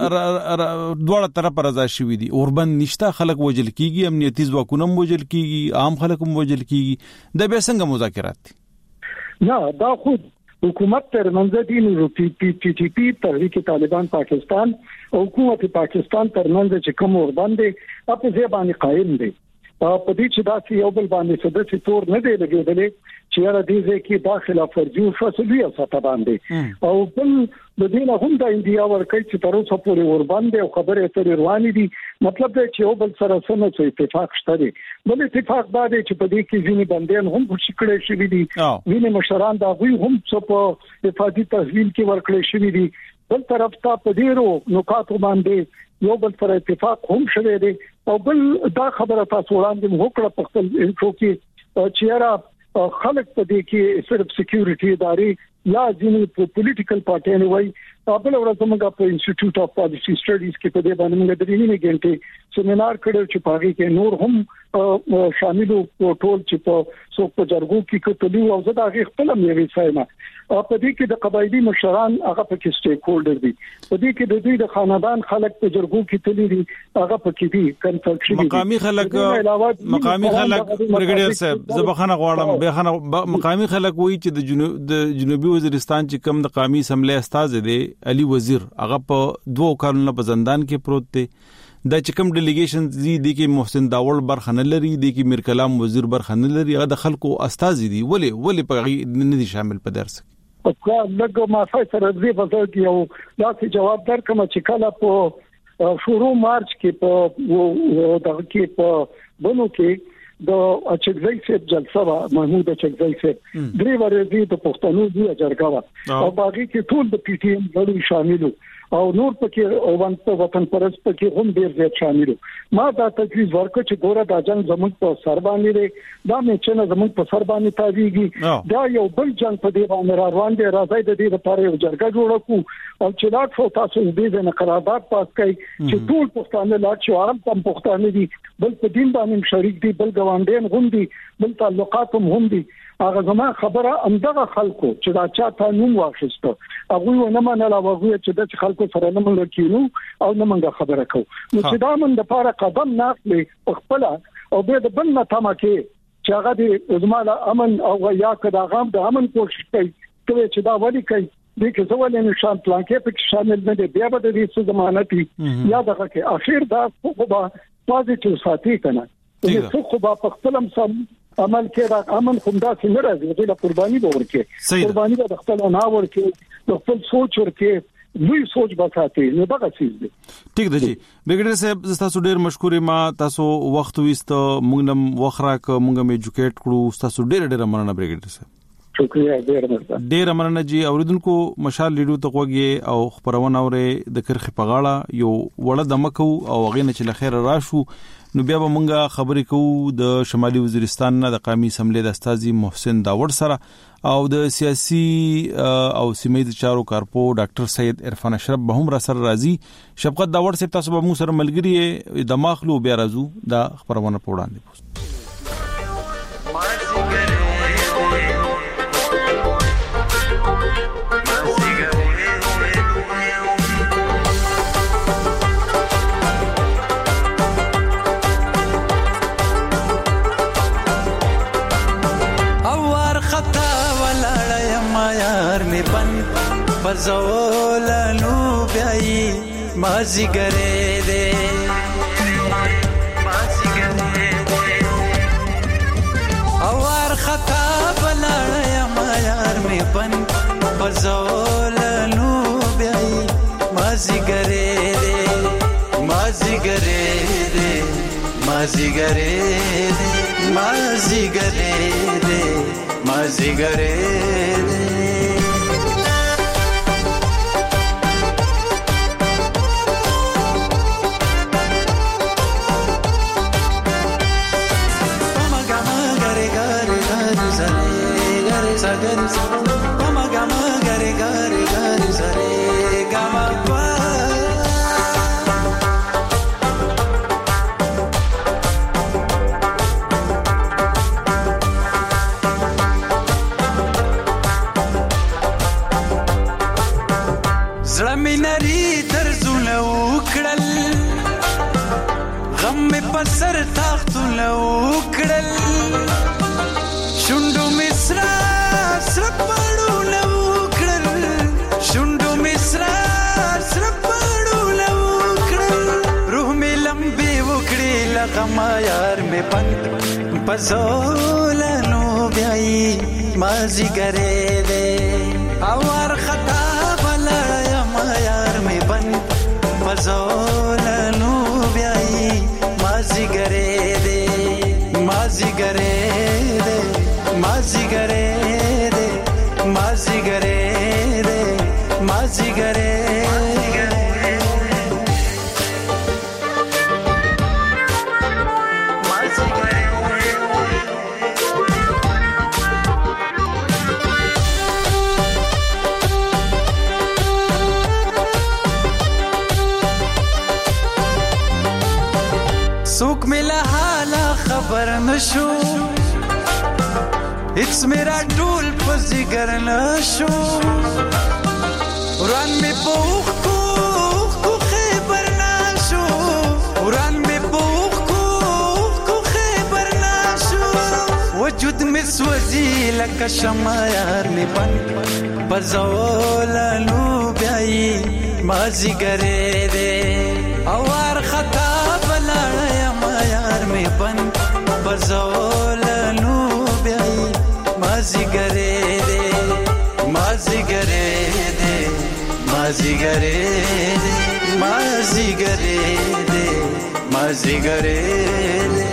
دواړه طرف رضا شوی دي اوربن نشته خلک وجل کیږي امنیتي ځواکونه وجل کیږي عام خلک وجل کیږي د به څنګه مذاکرات نه دا خود حکومت تر منځ دي نو پی پی ټی پی تحریک طالبان پاکستان او حکومت پاکستان تر منځ چې کوم ور باندې په ځای باندې قائم دي په دې چې دا یو بل باندې څه د تور نه دی لګیدلې چې را دې ځکه داخله فرجو فصلی او ستا باندې او بل د دې نه هم د انډیا ورکې چې تر اوسه پورې ور باندې او خبره اترې روانې دي مطلب دا چې یو بل سره سم څه اتفاق شته دي بل اتفاق دا دی چې په دې کې ځینې بندیان هم پښکړې شوي دي ځینې مشران دا غوي هم څه په حفاظتي تحویل کې ورکړې شوي دي بل طرف ته په ډیرو نکاتو باندې یو بل سره اتفاق هم شوی دی او بل دا خبره تاسو وړاندې وکړه په خپل انفو کې چې را خلک په دې کې صرف سکیورټي ادارې یا ځینې پولیټیکل پارټي وایي بل ورځ موږ په انسټیټیوټ اف پالیسي سټډیز کې په دې باندې موږ د دې نه ګڼټي سیمینار کړو چې پاږي کې نور هم شاملو ټول چې په څوک په جرګو کې کتلی او زه دا غي خپل مې وسایمه په دې کې د قبایلی مشران هغه په کې سټیک هولډر دي په دې کې د دوی د خاندان خلک په جرګو کې تللی دي هغه په کې دي کنسلټ شي مقامي خلک مقامي خلک برګډیر صاحب زبخانه غواړم به خانه مقامي خلک وایي چې د جنوب د جنوبي وزیرستان چې کم د قومي اسمبلی استاد دي علي وزیر هغه په دوه کارونو په زندان کې پروت دی د چکم ډیلیګیشن دي د کې محسن داوړ برخه نه لري د کې میر کلام وزیر برخه نه لري هغه د خلکو استاد دي ولی ولی په نه دي شامل په درس په لګو ما فایسر دې په ځای کې یو داسې جواب درکم چې کله په شروع مارچ کې په دغه کې په بنو کې د اچګزای سیب جلسه محمود اچګزای سیب درې ورځې د پښتنو دی جرګه او باقي کې ټول د پی ټی ایم غړي شاملو او نور پکې او وانت وطن پرست پکې هم ډیر زیات شاملو ما دا تجویز ورکړ چې ګوره دا جنگ زموږ په سر باندې دی دا مې چې نه زموږ په سر باندې تاویږي دا یو بل جنگ په دې باندې روان دی راځي د دې لپاره یو جرګه جوړ کړو او چې لا څو تاسو دې نه قرارداد پاس کړئ چې ټول پښتانه لا چې عرب هم پښتانه دي بل په دین باندې شریک دي بل ګوانډین هم دي بل تعلقات هم دي هغه زما خبره اندغه خلکو چې دا چا ته نوم واخیسته هغه ونه منله هغه چې د خلکو سره نه مونږ کینو او نه مونږ خبره کوو نو چې دا من د پاره قدم ناخلي خپل او به د بل نه تمکه چې هغه د زماله امن او یا کدا غام د امن کوشش کوي چې دا ولي کوي د کې زول نه شان پلان کې په شامل نه دی بیا به د دې ضمانتي یا دغه کې اخر دا خو به پوزټیو ساتي کنه چې خو به په خپل سم عمل کې دا امن خمدا څنګه راځي د قرباني به ورکه قرباني د خپل نه ورکه د خپل سوچ ورکه دوی سوچ بساتي نو دغه چیز دی ټیک دی جی برګډر صاحب تاسو ډیر مشکور ما تاسو وخت وست مونږ نم وخرا ک مونږ مې ایجوکیټ کړو تاسو ډیر ډیر مننه برګډر صاحب شکریہ ډیر مننه ډیر مننه جی اوریدونکو مشال لیډو ته وګي او خبرونه اورې د کرخي په غاړه یو وړه دمکو او غینه چې لخر راشو نو بیا به مونږه خبرې کوو د شمالي وزیرستان نه د قومي اسمبلی د استاذي محسن داوړ سره او د سیاسي او سیمې چارو کارپو ډاکټر سید عرفان اشرف به هم را سره راځي شفقت داوړ صاحب تاسو به مو سره ملګری د ماخلو بیا راځو د خبرونه په وړاندې پرزولانو بیائی مازی گرے دے اوار خطا بلاڑیا مایار میں بن پرزولانو بیائی مازی گرے دے مازی گرے دے مازیګرې دې مازیګرې دې مازیګرې دې Gama gama gare gare gare sare gama pa زلمینری درزونه وکړل غم په سر تاختونه وکړل شوندو مصرا سرپړو لو کړل شوندو مصرا سرپړو لو کړل روح می لمبي وکړي لغما یار می پند پزولنو بیاي مازیګرې دې اور خطا بلای ما یار می پند پزولنو بیاي مازیګرې دې مازیګرې دې مازیګرې دې مازیګرې دې مازیګرې سوک ملا حالا خبر نشو It's मेरा टूल पजिगर नशो उरान में पोख को को खैबर नाशो उरान में पोख को को खैबर नाशो वजूद में स्वजी लका शमा यार में बन बजौला लो ब्याई माजिगरे दे अवार खता बलाया मा यार में बन बजौला लो ब्याई مازیګرې دې مازیګرې دې مازیګرې دې مازیګرې دې مازیګرې دې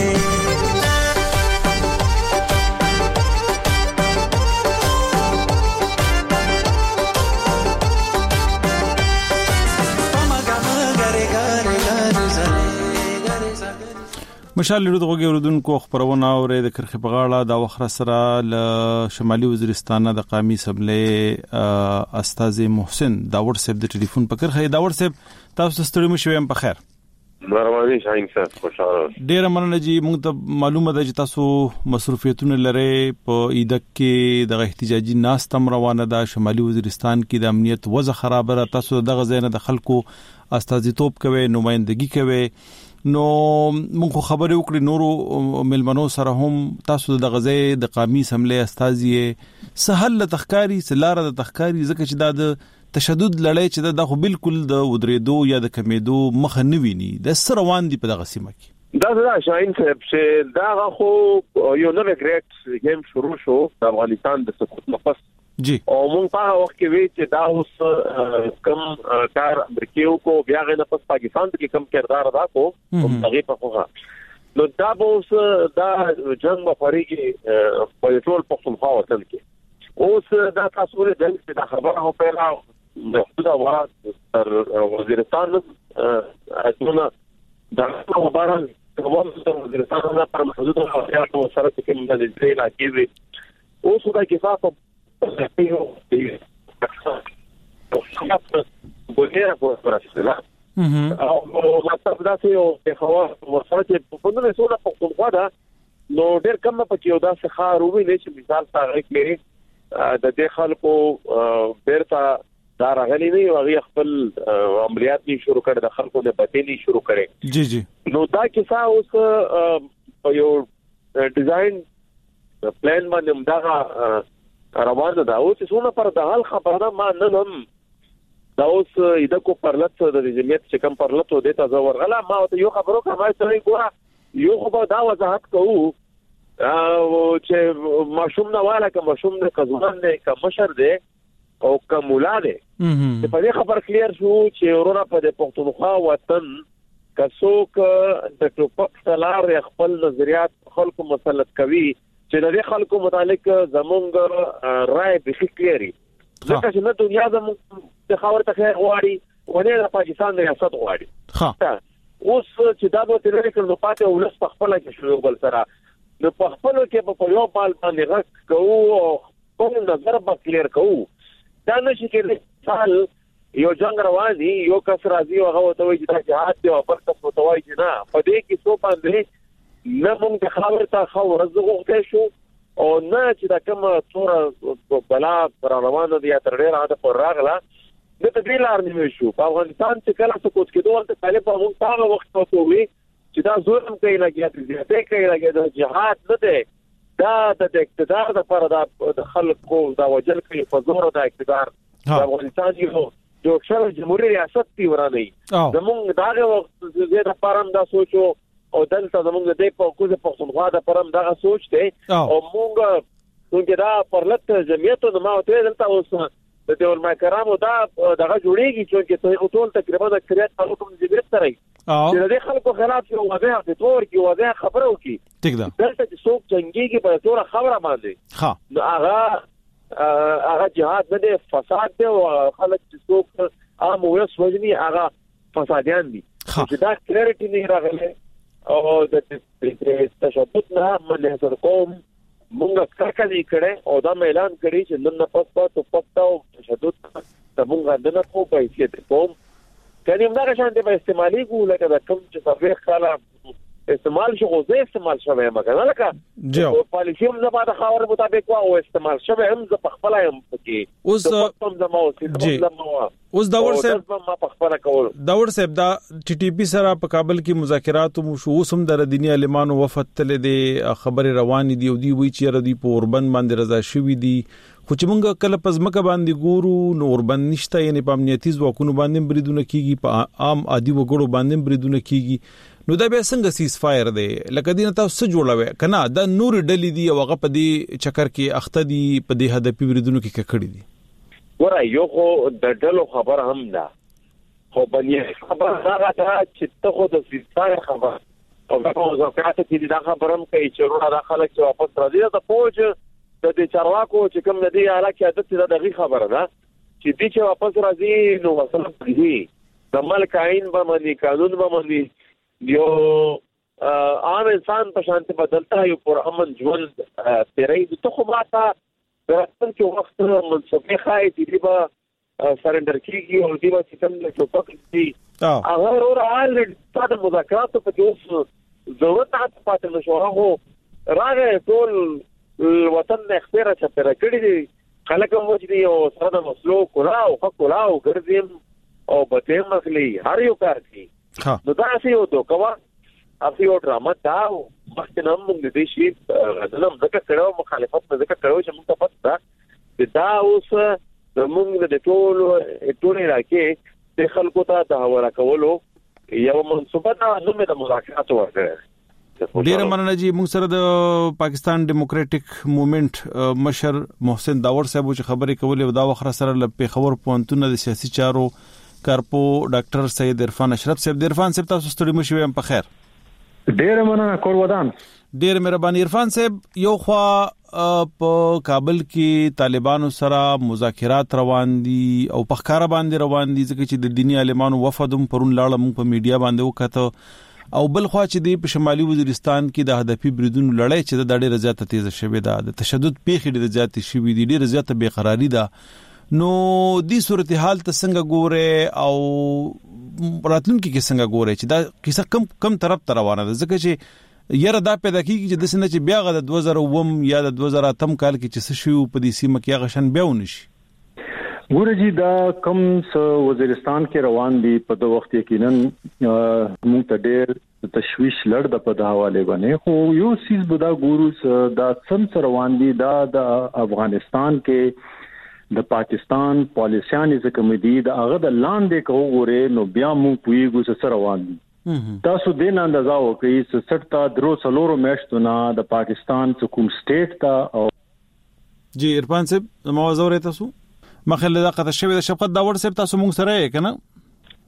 مشال لرو دغه اوردونکو خبرونه اورې د کرخه په غاړه د وخره سره ل شمالي وزیرستان د قومي سملې استاذ محسن داور صاحب د ټلیفون په کرخه داور صاحب تاسو ستړي مو شوم په خیر مرحبا شاهین صاحب خوشاله ډیر مننه جی موږ ته معلومه ده چې تاسو مصروفیتونه لري په ایدک کې د احتجاجي ناستم روانه ده شمالي وزیرستان کې د امنیت وضع خراب را تاسو دغه ځای نه د خلکو استازیتوب کوي نمائندګي کوي نو موږ خبرې وکړې نورو ملمنو سره هم تاسو د غزې د قومي سملې استازي سهل تخکاری سلاره د تخکاری ځکه چې دا د تشدد لړۍ چې دا خو بالکل د ودریدو یا د کمیدو مخ نه ویني د سر روان دي په دغه سیمه کې دا دا شاهین صاحب چې دا خو یو نوې ګریټ گیم شروع شو د افغانستان د سقوط نفس جی او مونږ په وخت کې وی چې دا اوس کم کار امریکایو کو بیا غنه پس پاکستان کې کم کردار ادا کو هم هغه په خوغه نو دا اوس دا جنگ په فریقي په ټول پښتونخوا وطن کې اوس دا تاسو له دل چې دا خبره هو پیدا د خپل اواز تر وزیرستان اتمنه دا خبره کوم چې وزیرستان نه پر حدود او سیاست سره کې د دې علاقې وي اوس دا کې تاسو Pero bolera por Brasil. Mhm. او مطلب دا چې او په خوا ورسره چې په دې سره په کومه نو ډېر کم په یو داسې خار وې چې مثال سره کې د دې خلکو بیرته دا راغلي وي او هغه خپل عملیات یې شروع کړ د خلکو د بدني شروع کړي جی جی نو دا کیسه اوس یو ډیزاین پلان باندې مدغه روانه ده او چې څونه پر د حال خبره ما نه نم دا اوس ایدکو پرلط د جمعیت چې کم پرلط و دیتا زور غلا ما ته یو خبرو کومه چې ګوره یو خو دا وضاحت کوو چې ماشوم نه والا کوم ماشوم نه قزمان نه کوم مشر دی او کومولا دی په دې خبر کلیر شو چې ورونه په پښتونخوا وطن کڅوک د ټوپک تلار خپل نظریات خلکو مسلط کوي چې د خلکو متعلق زمونږ رائے به کلیري ځکه چې نه دنیا زموږ د خاور ته غواړي ونه د پاکستان د ریاست غواړي ها اوس چې دا به ترې کړو پاتې ولس په خپل کې شروع بل سره نو په خپل کې په یو بال باندې غږ کوو او کوم نظر به کلیر کوو دا نشي کېدای حال یو جنگ روان دی یو کس راځي او هغه ته وایي چې دا جهاد دی او بل کس ته وایي چې نه په دې کې څو باندې نه موږ د خبر ته خو ورزغه شو او نه چې دا کوم څوره بلا پر روانه دی تر ډیر عادت پر راغله د دې لار نیو شو په افغانستان چې کله څه کوڅ کې دوه طالب په موږ هغه وخت وته چې دا زورم کوي لګیا دي ته کوي لګیا د جهاد نه دی دا د اقتدار لپاره د خلکو دا وجل کوي په زور د اقتدار د افغانستان یو جو شر جمهوریت ریاست دی ورانه زمونږ داغه وخت زیاده پرم دا سوچو او دلته زمونږ د په کوزه پښتونخوا د پرم دغه سوچ دی او مونږ څنګه دا پرلط جمعیت نو ما ته دلته اوس د علماء کرامو دا دغه جوړیږي چې ټول تقریبا د کریات تعلق د جبرت سره چې د خلکو خلاف یو واضح د تور کې واضح خبره وکي دلته چې څوک جنگيږي په تور خبره باندې ها نو هغه هغه جهاد نه دی فساد دی او خلک چې څوک عام وس وجني هغه فسادیان دي چې دا کلیریټي نه راغله او د تشدد نه منه سر کوم مونږ کارکړی کړي او دا اعلان کړی چې نن نه پس په پټاو تشدد ته مونږ د نه په پیسې کوم کله موږ شانته په استعمالي کو لکه دا کوم چې صفه خاله استعمال شو غوځي استعمال شوی مګر لکه جو پالیسي هم زما د خاور مطابق او استعمال شوی هم ز په خپل هم پکې اوس کوم زما او اوس دا ورسه ما په خپل کول دا ورسه دا ټي ټي پی سره په کابل کې مذاکرات مو شو سم در دنیا علمانو وفد تل دي خبر روان دي او دی وی چې ردی په اوربند باندې رضا شوی دي خو چې مونږ کله پزمکه باندې ګورو نو اوربند نشته یعنی په امنیتي ځواکونو باندې بریدونه کیږي په عام عادي وګړو باندې بریدونه کیږي نو دا به څنګه سیز فایر دی لکه دینه تاسو جوړوي کنه دا نور ډلې دي او هغه په دې چکر کې اخته دي په دې هدفي بریدونو کې کړي دي ورا یو خو د ډلو خبر هم ده خو بلې خبر هغه ده چې ته خو د سیز فایر خبر او په مذاکرات کې دا خبرم کوي چې ورونه د خلک چې واپس راځي دا فوج د دې چارواکو چې کوم ندي علاقه عادت د دغه خبره ده چې دې چې واپس راځي نو مثلا دي د ملک عین به باندې قانون به باندې یو عام انسان په شانته بدلتا یو پر امن ژوند پیرې ته خو ماته درته چې وخت منصفه خای دي به سرندر کیږي او دې به چې کوم له ټوپک دي هغه ور حال د مذاکرات په جوس ضرورت پاتې نشو هغه راغه ټول وطن اختیار چې پر کړی دي خلک هم وځي او سره د مسلو کولا او حق او ګرځم او بته مخلي هر یو کار کوي نو دا څه یو دوکوا افیو ډرامه دا مخکې نن موږ دې شي غزلم ځکه کړو مخالفت ځکه کړو چې موږ ته پته دا اوس موږ د ټول ټول راکې د خلکو ته د حواله کولو یو منصوبه دا نومه د مذاکرات ورکړه ډیر مننه جی موږ سره د پاکستان ډیموکراټک موومېنټ مشر محسن داور صاحب چې خبرې کولې دا وخت سره ل خبر پونتونه د سیاسي چارو کارپو ډاکټر سید عرفان اشرف صاحب عرفان صاحب تاسو ستړي مو شوي په خیر ډیر مننه کور ودان ډیر مهرباني عرفان صاحب یو خوا په کابل کې طالبانو سره مذاکرات روان دي او په ښکارا باندې روان دي ځکه چې د دینی عالمانو وفدم پرون لاړه مونږ په میډیا باندې وکړه او بل خوا چې دی په شمالي وزیرستان کې د هدفي بریدونو لړۍ چې د ډېر زیاته تیز شوه ده د تشدد پیښې ډېر زیاتې شوې دي ډېر زیاته بے قراری ده نو دې صورتحال ته څنګه ګوره او راتلونکي کې څنګه ګوره چې دا کیسه کم کم طرف ته روانه ده ځکه چې یره دا پیدا کیږي چې د سنه چې بیا غد دوه زره اووه یا د دوه زره اته کال کې چې څه شو په دې سیمه کې غشن بیا ونشي ګوره جی دا کم وزیرستان کې روان دي په د وخت یقینا موږ ته ډېر تشویش لړ د په حواله باندې خو یو سیس بدا ګورو دا سم روان دي دا د افغانستان کې د پاکستان پالیسیان ځکه مدي د هغه د لاندې کوغوري نو بیا مونږ پویګو سره روان دي تاسو د نه اندازا وکړئ چې سټا درو سلورو میاشتونه د پاکستان کوم سټیټ تا او جی عرفان صاحب موازوره تاسو مخله دا قطه شوی د شفقت دا ور صاحب تاسو مونږ سره یې کنه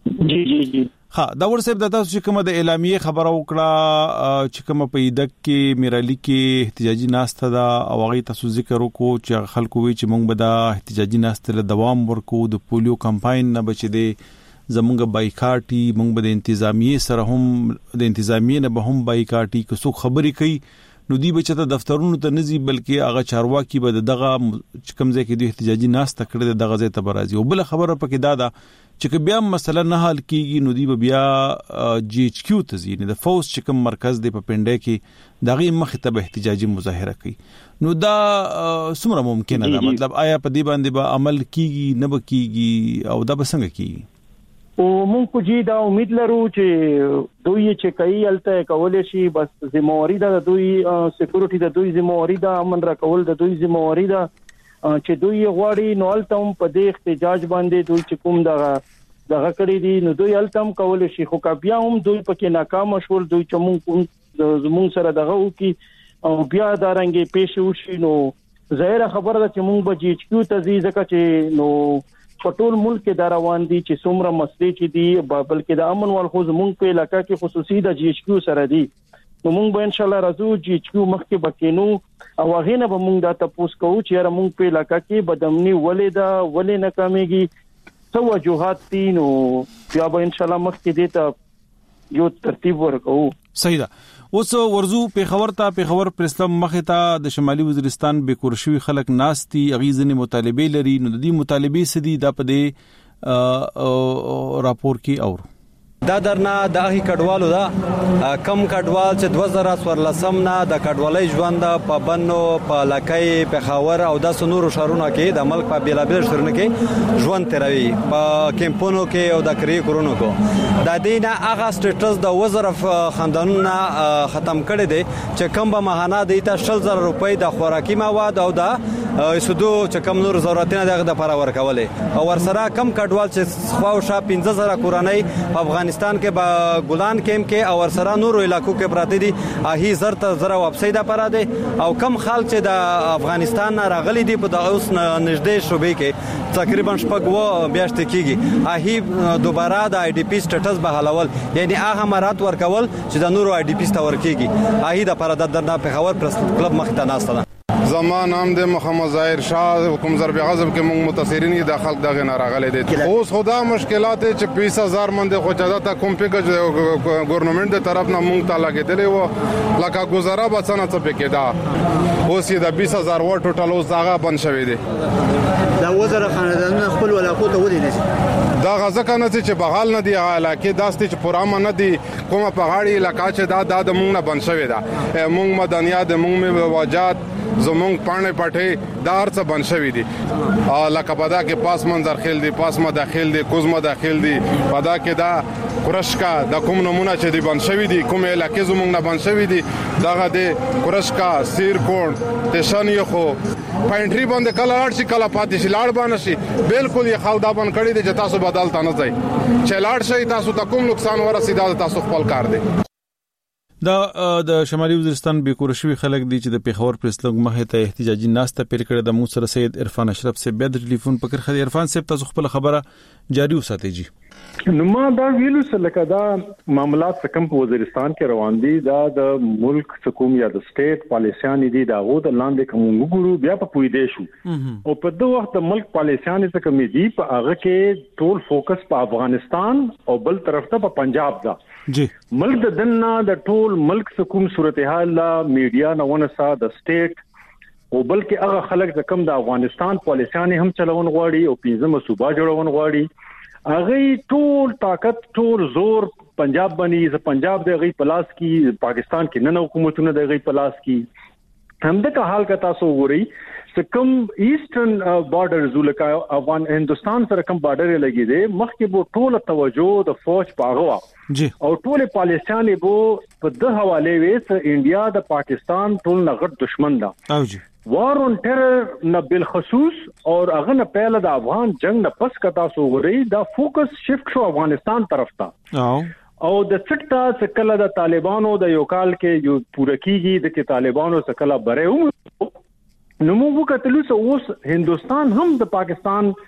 جی جی جی ها دا ورسره د تاسو چې کومه د اعلامیه خبره وکړه چې کومه په ایدک کې میرالي کې احتجاجي ناسته دا او هغه تاسو ذکر وکړو چې خلکو وی چې موږ به دا احتجاجي ناسته له دوام ورکو د پولیو کمپاین نه بچ دی زمونږ بایکاټي موږ به د انتظامیه سره هم د انتظامیه نه به هم بایکاټي که څوک خبرې کوي نو دی بچته دفترونو ته نزي بلکې هغه چارواکي به دغه کمزې کې د احتجاجي ناسته کړې دغه ځای ته برازي او بل خبره پکې دا ده چې بیا مثلا نه حل کیږي نو دی بیا جی ایچ کیو ته ځي نه د فوز چې کوم مرکز دی په پنده کې دغه مخ ته به احتجاجي مظاهره کوي نو دا څومره ممکنه ده مطلب آیا په دې باندې به عمل کیږي نه به کیږي او دا به څنګه کیږي او مونږ کو جی دا امید لرو چې دوی چې کوي الته کولې شي بس ذمہواری ده دوی سکیورټي ده دوی ذمہواری ده امن را کول ده دوی ذمہواری ده چې دوی غواړي نو التم په دې احتجاج باندې دوی چې کوم دغه دغه کړی دي نو دوی التم کولې شي خو بیا هم دوی پکې ناکام شول دوی چې مونږ زموږ سره دغه وکي او بیا دا رنګې پیښ وشي نو ظاهر خبره ده چې مونږ به جی ایچ کیو ته ځي ځکه چې نو پټول ملک کې دا روان دي چې څومره مسلې چې دي بلکې د امن وال خو زمونږ په علاقہ کې خصوصي د جی ایچ کیو سره دي نو مونږ به ان شاء الله راځو جی ایچ کیو مخکې بکینو او هغه نه به مونږ دا تاسو کوو چې را مونږ په علاقہ کې بدامني ولې دا ولې ناکامېږي څو وجوهات دي نو بیا به ان شاء الله مخکې دې ته یو ترتیب ورکو صحیح ده اوس ورزو په خبر ته په خبر پرستم مخه ته د شمالي وزیرستان به کورشوي خلک ناستي اغیزنه مطالبه لري نو د دې مطالبه سدي د په دې راپور کې اور دا درنه د هغه کډوالو دا کم کډوال چې دوه زره څوارلسم نه د کډوالۍ ژوند په بنو په لکۍ په خاور او د سنورو شهرونو کې د ملک په بیلابل شهرونو کې ژوند تیروي په کمپونو کې او د کری کورونو کې د دینه هغه سټیټس د وزارت خاندانونه ختم کړي دي چې کم به ماهانه د ته شل زره روپۍ د خوراکي مواد او د سودو چې کم نور ضرورتونه دغه د لپاره ورکولې او ورسره کم کډوال چې خواوشا پنځه زره کورنۍ په افغانستان کې با ګلان کېم کې او ورسره نور علاقو کې پراته دي هي زرته زره واپسې د لپاره دي او کم خلک چې د افغانستان راغلي دي په دغه اوس نږدې شوبې کې تقریبا شپږ و بیاشتې کېږي هي دوباره د آی ډی پی سټیټس بحالول یعنی هغه مراد ورکول چې د نورو آی ډی پی ته ورکېږي هي د لپاره د درنه په خبر پرس کلب مخ ته ناسته زمان نام د محمد ظاهر شاه حکم ضرب غضب کې موږ متاثرین د خلک دغه ناراغله دي اوس خدا مشکلات چې بیس هزار منده خو جاده کوم پیګه ګورنمنت د طرف نه موږ ته لګیدلې و لکه گزاره بچنه څه پکې دا اوس یې د بیس هزار و ټوټل اوس دغه بند شوی دی دا وزره خاندان خپل ولاقو ته ودی نشي دا غزه کنه چې بغال نه دی علاقه داسته چې پرامه نه دی کومه په غاړي علاقه چې دا د موږ نه بند شوی دا موږ مدنیات موږ واجات زمونږ پانه پټه دار څه بن شوی دي لکه پدا کې پاس منظر خیل دي پاس مداخل دي کوزما داخل دي پدا کې دا کورشکا د کوم نمونه چې دي بن شوی دي کومه علاقې زمونږ نه بن شوی دي دغه د کورشکا سیر کوټ تشن یو خو پاینټری باندې کله لاړ شي کله پاتې شي لاړ باندې شي بالکل یې خلدا بن کړی دي چې تاسو بدل تا نه ځي چې لاړ شي تاسو ته کوم نقصان ورسېدا تاسو خپل کار دي دا د شمالي وزیرستان به کورشوي خلک دي چې د پیښور پرسلګ مخه ته احتجاجي ناسته پیر کړه د مو سره سید عرفان اشرف سے بیا د ټلیفون پکړه خدای عرفان صاحب تاسو خپل خبره جاری وساتئ جی نو ما دا ویلو چې لکه دا معاملات څنګه په وزیرستان کې روان دي دا د ملک حکومت یا د سټیټ پالیسیان دي دا غو د لاندې کوم وګورو بیا په پوي دی شو او په دوه وخت ملک پالیسیان څخه کمی دي په هغه کې ټول فوکس په افغانستان او بل طرف ته په پنجاب دا جی ملک د دنیا د ټول ملک سکوم صورتحال لا میډیا نه ونسا د سټیټ او بلکې هغه خلک د کم د افغانستان پالیسیان هم چلون غواړي او پنځمه صوبا جوړون غواړي هغه ټول طاقت ټول زور پنجاب باندې ز پنجاب د غي پلاس کی پاکستان کې نن حکومتونه د غي پلاس کی همدغه حال کا تاسو وګورئ سکم ایسټرن بارډر زولکا افغان هندستان سره کوم بارډر لګي دي مخکې بو ټول توجه د فوج پاغوا جی او ټول پالیسیان بو په د حواله ویس انډیا د پاکستان ټول نغټ دشمن دا او جی وار اون ټیرر نه بالخصوص اور هغه نه پهل د افغان جنگ نه پس کتا سو غري دا فوکس شفت شو افغانستان طرف ته او او د چټا څکله د طالبانو د یو کال کې یو پوره کیږي د کې طالبانو څکله بره نو موږ کتلو چې اوس هندستان هم د پاکستان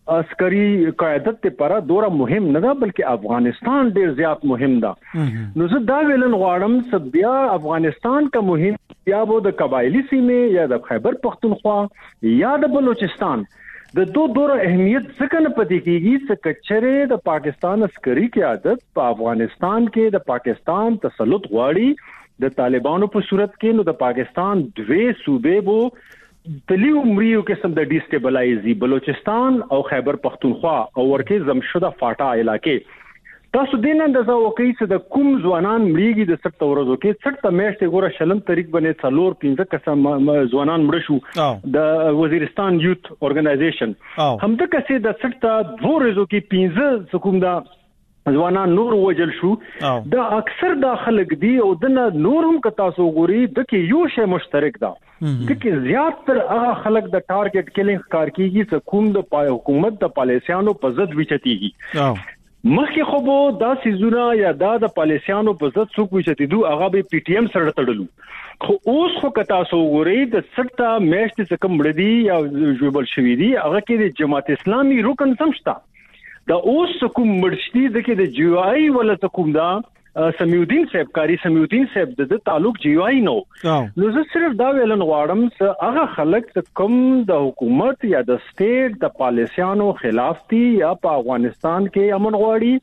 عسکري قیادت لپاره ډوره مهم نه ده بلکې افغانستان ډیر زیات مهم ده. نو زه دا ویلن غواړم چې بیا افغانستان کا مهم یا به د قبایلی سیمې یا د خیبر پختونخوا یا د بلوچستان د دو دوره اهمیت څنګه نه پدې کیږي چې کچره د پاکستان عسکري قیادت په افغانستان کې د پاکستان تسلط غواړي د طالبانو په صورت کې نو د پاکستان دوه صوبې وو تلیو مریو قسم د ډیسټیبلایزي بلوچستان او خیبر پختونخوا او ورکه زمشده فاټا علاقې تاسو دین اندازه وکړئ چې د کوم ځوانان مریږي د سټ ورځو کې سټ میاشتې ګوره شلم طریق باندې څلور پنځه قسم ځوانان مړ شو د وزیرستان یوت اورګنایزیشن هم د کسې د سټ د ورځو کې پنځه کوم دا ځوانان نور وجل شو دا اکثر د خلک دی او د نورم ک تاسو ګوري د کې یو شی مشترک ده د کې زیات تر هغه خلک د ټارګټ کلینګ کار کیږي چې کوم د حکومت د پالیسیانو په ضد وچتيږي. مخکې خو به دا سيزونه یا دا د پالیسیانو په ضد څوک وچتيدو هغه به پی ټی ایم سره تړلو خو اوس خو ک تاسو ګوري د سټا میشت څخه کم مړدي یا جوبل شوی دی هغه کې د جماعت اسلامي رکن سمشتا دا اوس کوم مرشدي د کې د جی او آی ولا کوم دا سمیودین صاحب کاری سمیودین صاحب د تعلق جی او آی نو نو زه صرف دا ویلن غواړم چې هغه خلک چې کوم د حکومت یا د سټیټ د پالیسیانو خلاف دي یا په افغانستان کې امن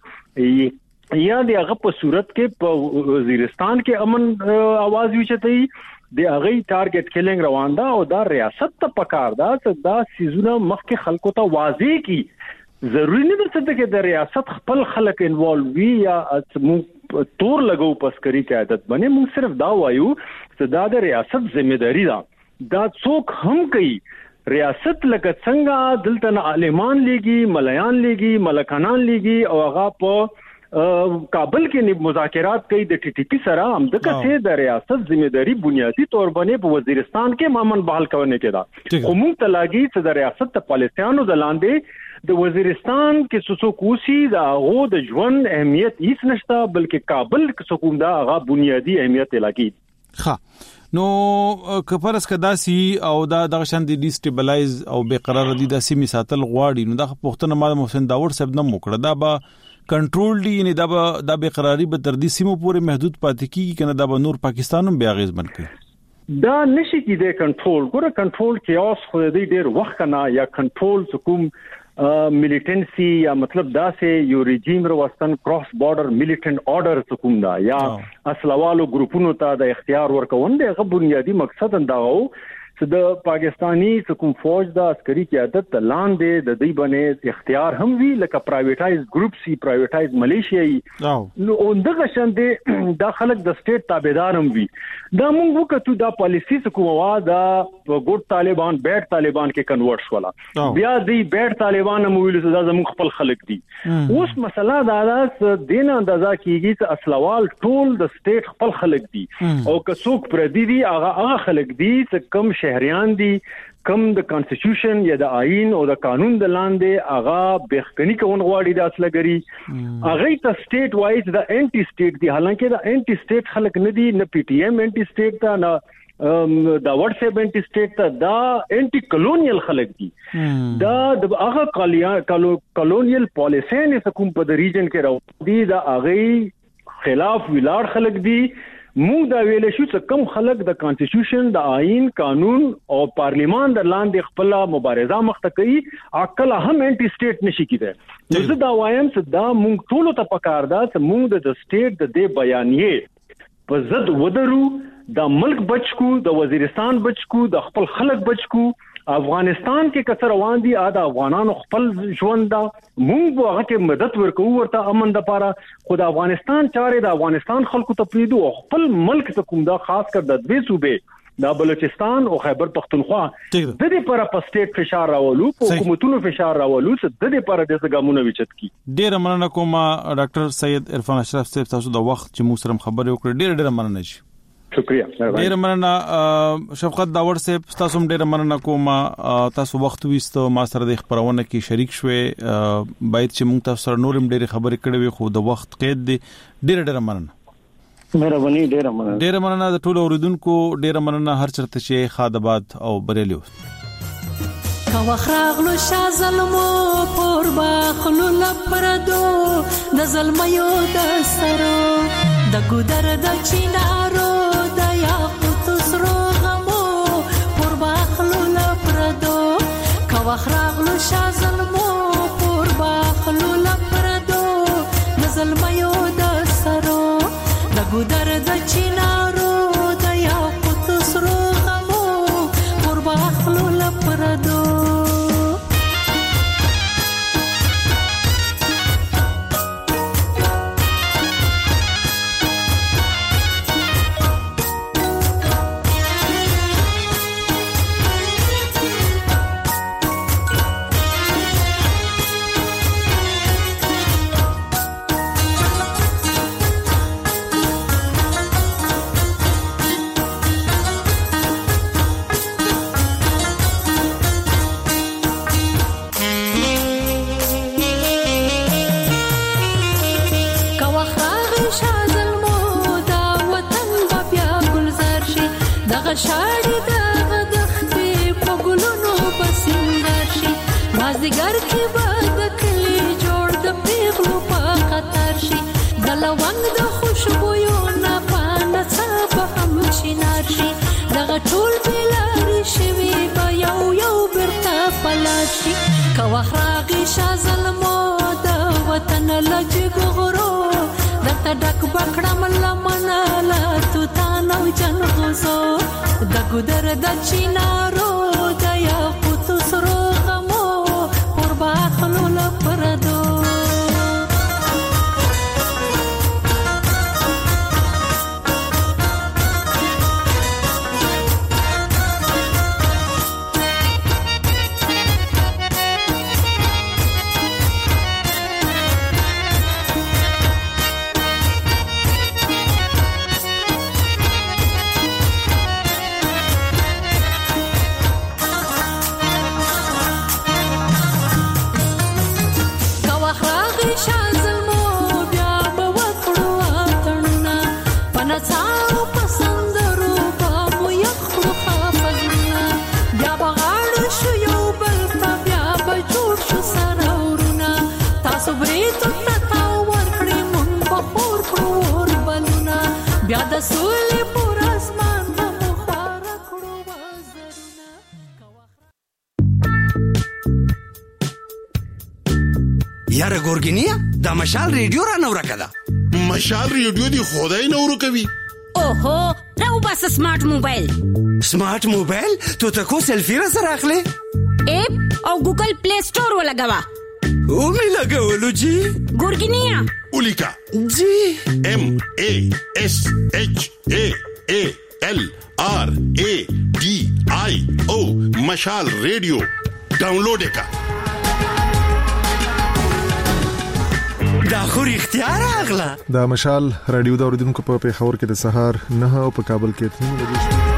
غواړي یا د هغه په صورت کې په وزیرستان کې امن आवाज وچتای د هغه ټارګټ کلینګ روان ده او دا ریاست ته پکار ده چې دا سيزونه مخکې خلکو ته واضح کی ضروری نه ده چې د ریاست خپل خلک انوالو وي یا موږ تور لګو پسکري قیادت باندې موږ صرف دا وایو چې دا د ریاست ځمېداري ده دا څوک هم کوي ریاست لکه څنګه دلته نه عالمان لګي مليان لګي ملکانان لګي او هغه په کابل کې مذاکرات کوي د ټي ټي پی سره هم د کسه د ریاست ځمېداري بنیادی تور باندې په وزیرستان کې مامن بحال کولنه کېده خو موږ ته لاګي چې د ریاست ته پالیسیانو د لاندې د وزیرستان کې سوسو کوسی دا غو د ژوند اهمیت هیڅ نشته بلکې کابل کې کوم دا هغه بنیادی اهمیت لګي. ښه نو کفرس کدا سی او دا د شان د ډیسټیبلایز او بے قرار دي د سیمه ساتل غواړي نو دا پښتنه ما محسن داور صاحب نه موکړه دا به کنټرول دی نه دا به د بے قراری به تر دې سیمه پورې محدود پاتې کیږي کنه دا به نور پاکستانم بیا غیز بن کړي دا نشي کېده کنټرول ګوره کنټرول کیاس خو دې ډیر وخت نه یا کنټرول کوم ملیټنسي یا مطلب دا سه یو رژیم روستن کراس بارډر ملیټنت آرډر کوم دا یا اسلوالو ګروپونو ته د اختیار ورکون دغه بنیادی مقصد انداو چې د پاکستانی کوم فوج د عسکري قیادت لاندې د دې باندې اختیار هم وی لکه پرایویټایز ګروپ سی پرایویټایز ملیشیا نو اندغه شان دي د خلک د سټیټ تابعدار هم وی دا موږ وکړو دا پالیسی کوم وا دا ګډ طالبان بیډ طالبان کې کنورټ شولا بیا دې بیډ طالبان هم ویل چې دا زموږ خپل خلک دي اوس مسله دا ده دین اندازا کیږي چې اسلوال ټول د سټیټ خپل خلک دي او که څوک پر دې دي هغه هغه خلک دي چې کم شهريان دي کم د کانسټیټیوشن یا د آئین او د قانون د لاندې هغه بخکنی کوون غواړي د اصلګری هغه ته سټیټ وایز د انټي سټیټ دي حالانکه د انټي سټیټ خلک نه دي نه پی ټی ایم انټي سټیټ ته نه دا واتس اپ انټي سټیټ ته دا انټي کلونیل خلک دي دا د هغه کلونیل پالیسی نه کوم په د ریجن کې راو دي دا هغه خلاف ویلار خلک دي موږ دا ویل شو چې کم خلک د کانسټیټیوشن د آئین قانون او پارلیمان د لاندې خپل مبارزه مخته کوي عقل هم انټي سټیټ نشي کېده زه دا وایم چې دا موږ ټول ته پکار ده چې موږ د سټیټ د دې بیانیه په ضد ودرو د ملک بچکو د وزیرستان بچکو د خپل خلک بچکو افغانستان کې کثر روان دي اده افغانانو خپل ژوند دا موږ به هغه کې مدد ورکو ورته امن د پاره خو د افغانستان چارې د افغانستان خلکو ته پریدو خپل ملک ته کوم دا خاص کر د دوی صوبې د بلوچستان او خیبر پختونخوا د دې لپاره په سټیټ فشار راولو په حکومتونو فشار راولو چې د دې لپاره د څنګهمونه وچت کی ډیر مننه کوم ډاکټر سید عرفان اشرف صاحب تاسو د وخت چې موږ سره خبرې وکړې ډیر ډیر مننه شي شکریہ ډیر مننه شفقت داور صاحب تاسو ډیر مننه کوم تاسو وخت وستو ما سره د خبرونه کې شریک شوي باید چې موږ تاسو سره نورم ډیر خبرې کړې وي خو د وخت قید دی ډیر ډیر مننه مهرباني ډیر مننه ډیر مننه د ټولو اوریدونکو ډیر مننه هر چرته چې خادباد او بریلیو کا وخراغلو شا ظلمو پور باخلو لپردو د ظلمیو د سرو د ګودر د چینارو د یاقوت سرو غمو پور باخلو لپردو کا وخراغلو شا ظلمو پور باخلو لپردو د ظلمیو د سرو د ګودر د چینارو د یاقوت سرو غمو پور باخلو لپردو شاړي د غدختې په ګلونو پسندر شي مازدیګر کې به د کلي جوړ د پیغلو په خطر شي د لونګ د خوشبویو نه پاڼه څه به هم شینار شي دغه ټول بېلارې شوي به یو یو بیرته پلار شي که وخت راغی شا ظلمو د وطن له جګغرو درته ډک به کړم لمنه له توتان او جنغوزو د ګودر د چینارو د یاقوت سرو غمو پور باخلو لپردو بیا د سولې پر اسمان په مخواره کړو وزرونه. یاره ګورګینیا دا مشال ریډیو را نو راکده. مشال ریډیو دی خدای نو ورکوي. اوهو راو بس سمارټ موبایل. سمارټ موبایل ته ته کو سیلفی را سره اخلي؟ اپ او ګوګل پلی سٹور ولګوا. او می لګولو جی. ګورګینیا اولیکا جی ایم ای ایس ایچ ای ای ایل آر ای ڈی آئی او مشال ریڈیو ڈاؤنلوڈ کا. دا خو اختیار اغلا. دا مشال رادیو دا اوریدونکو په پیښور کې د سهار نه او په کابل کې اته نیمه بجې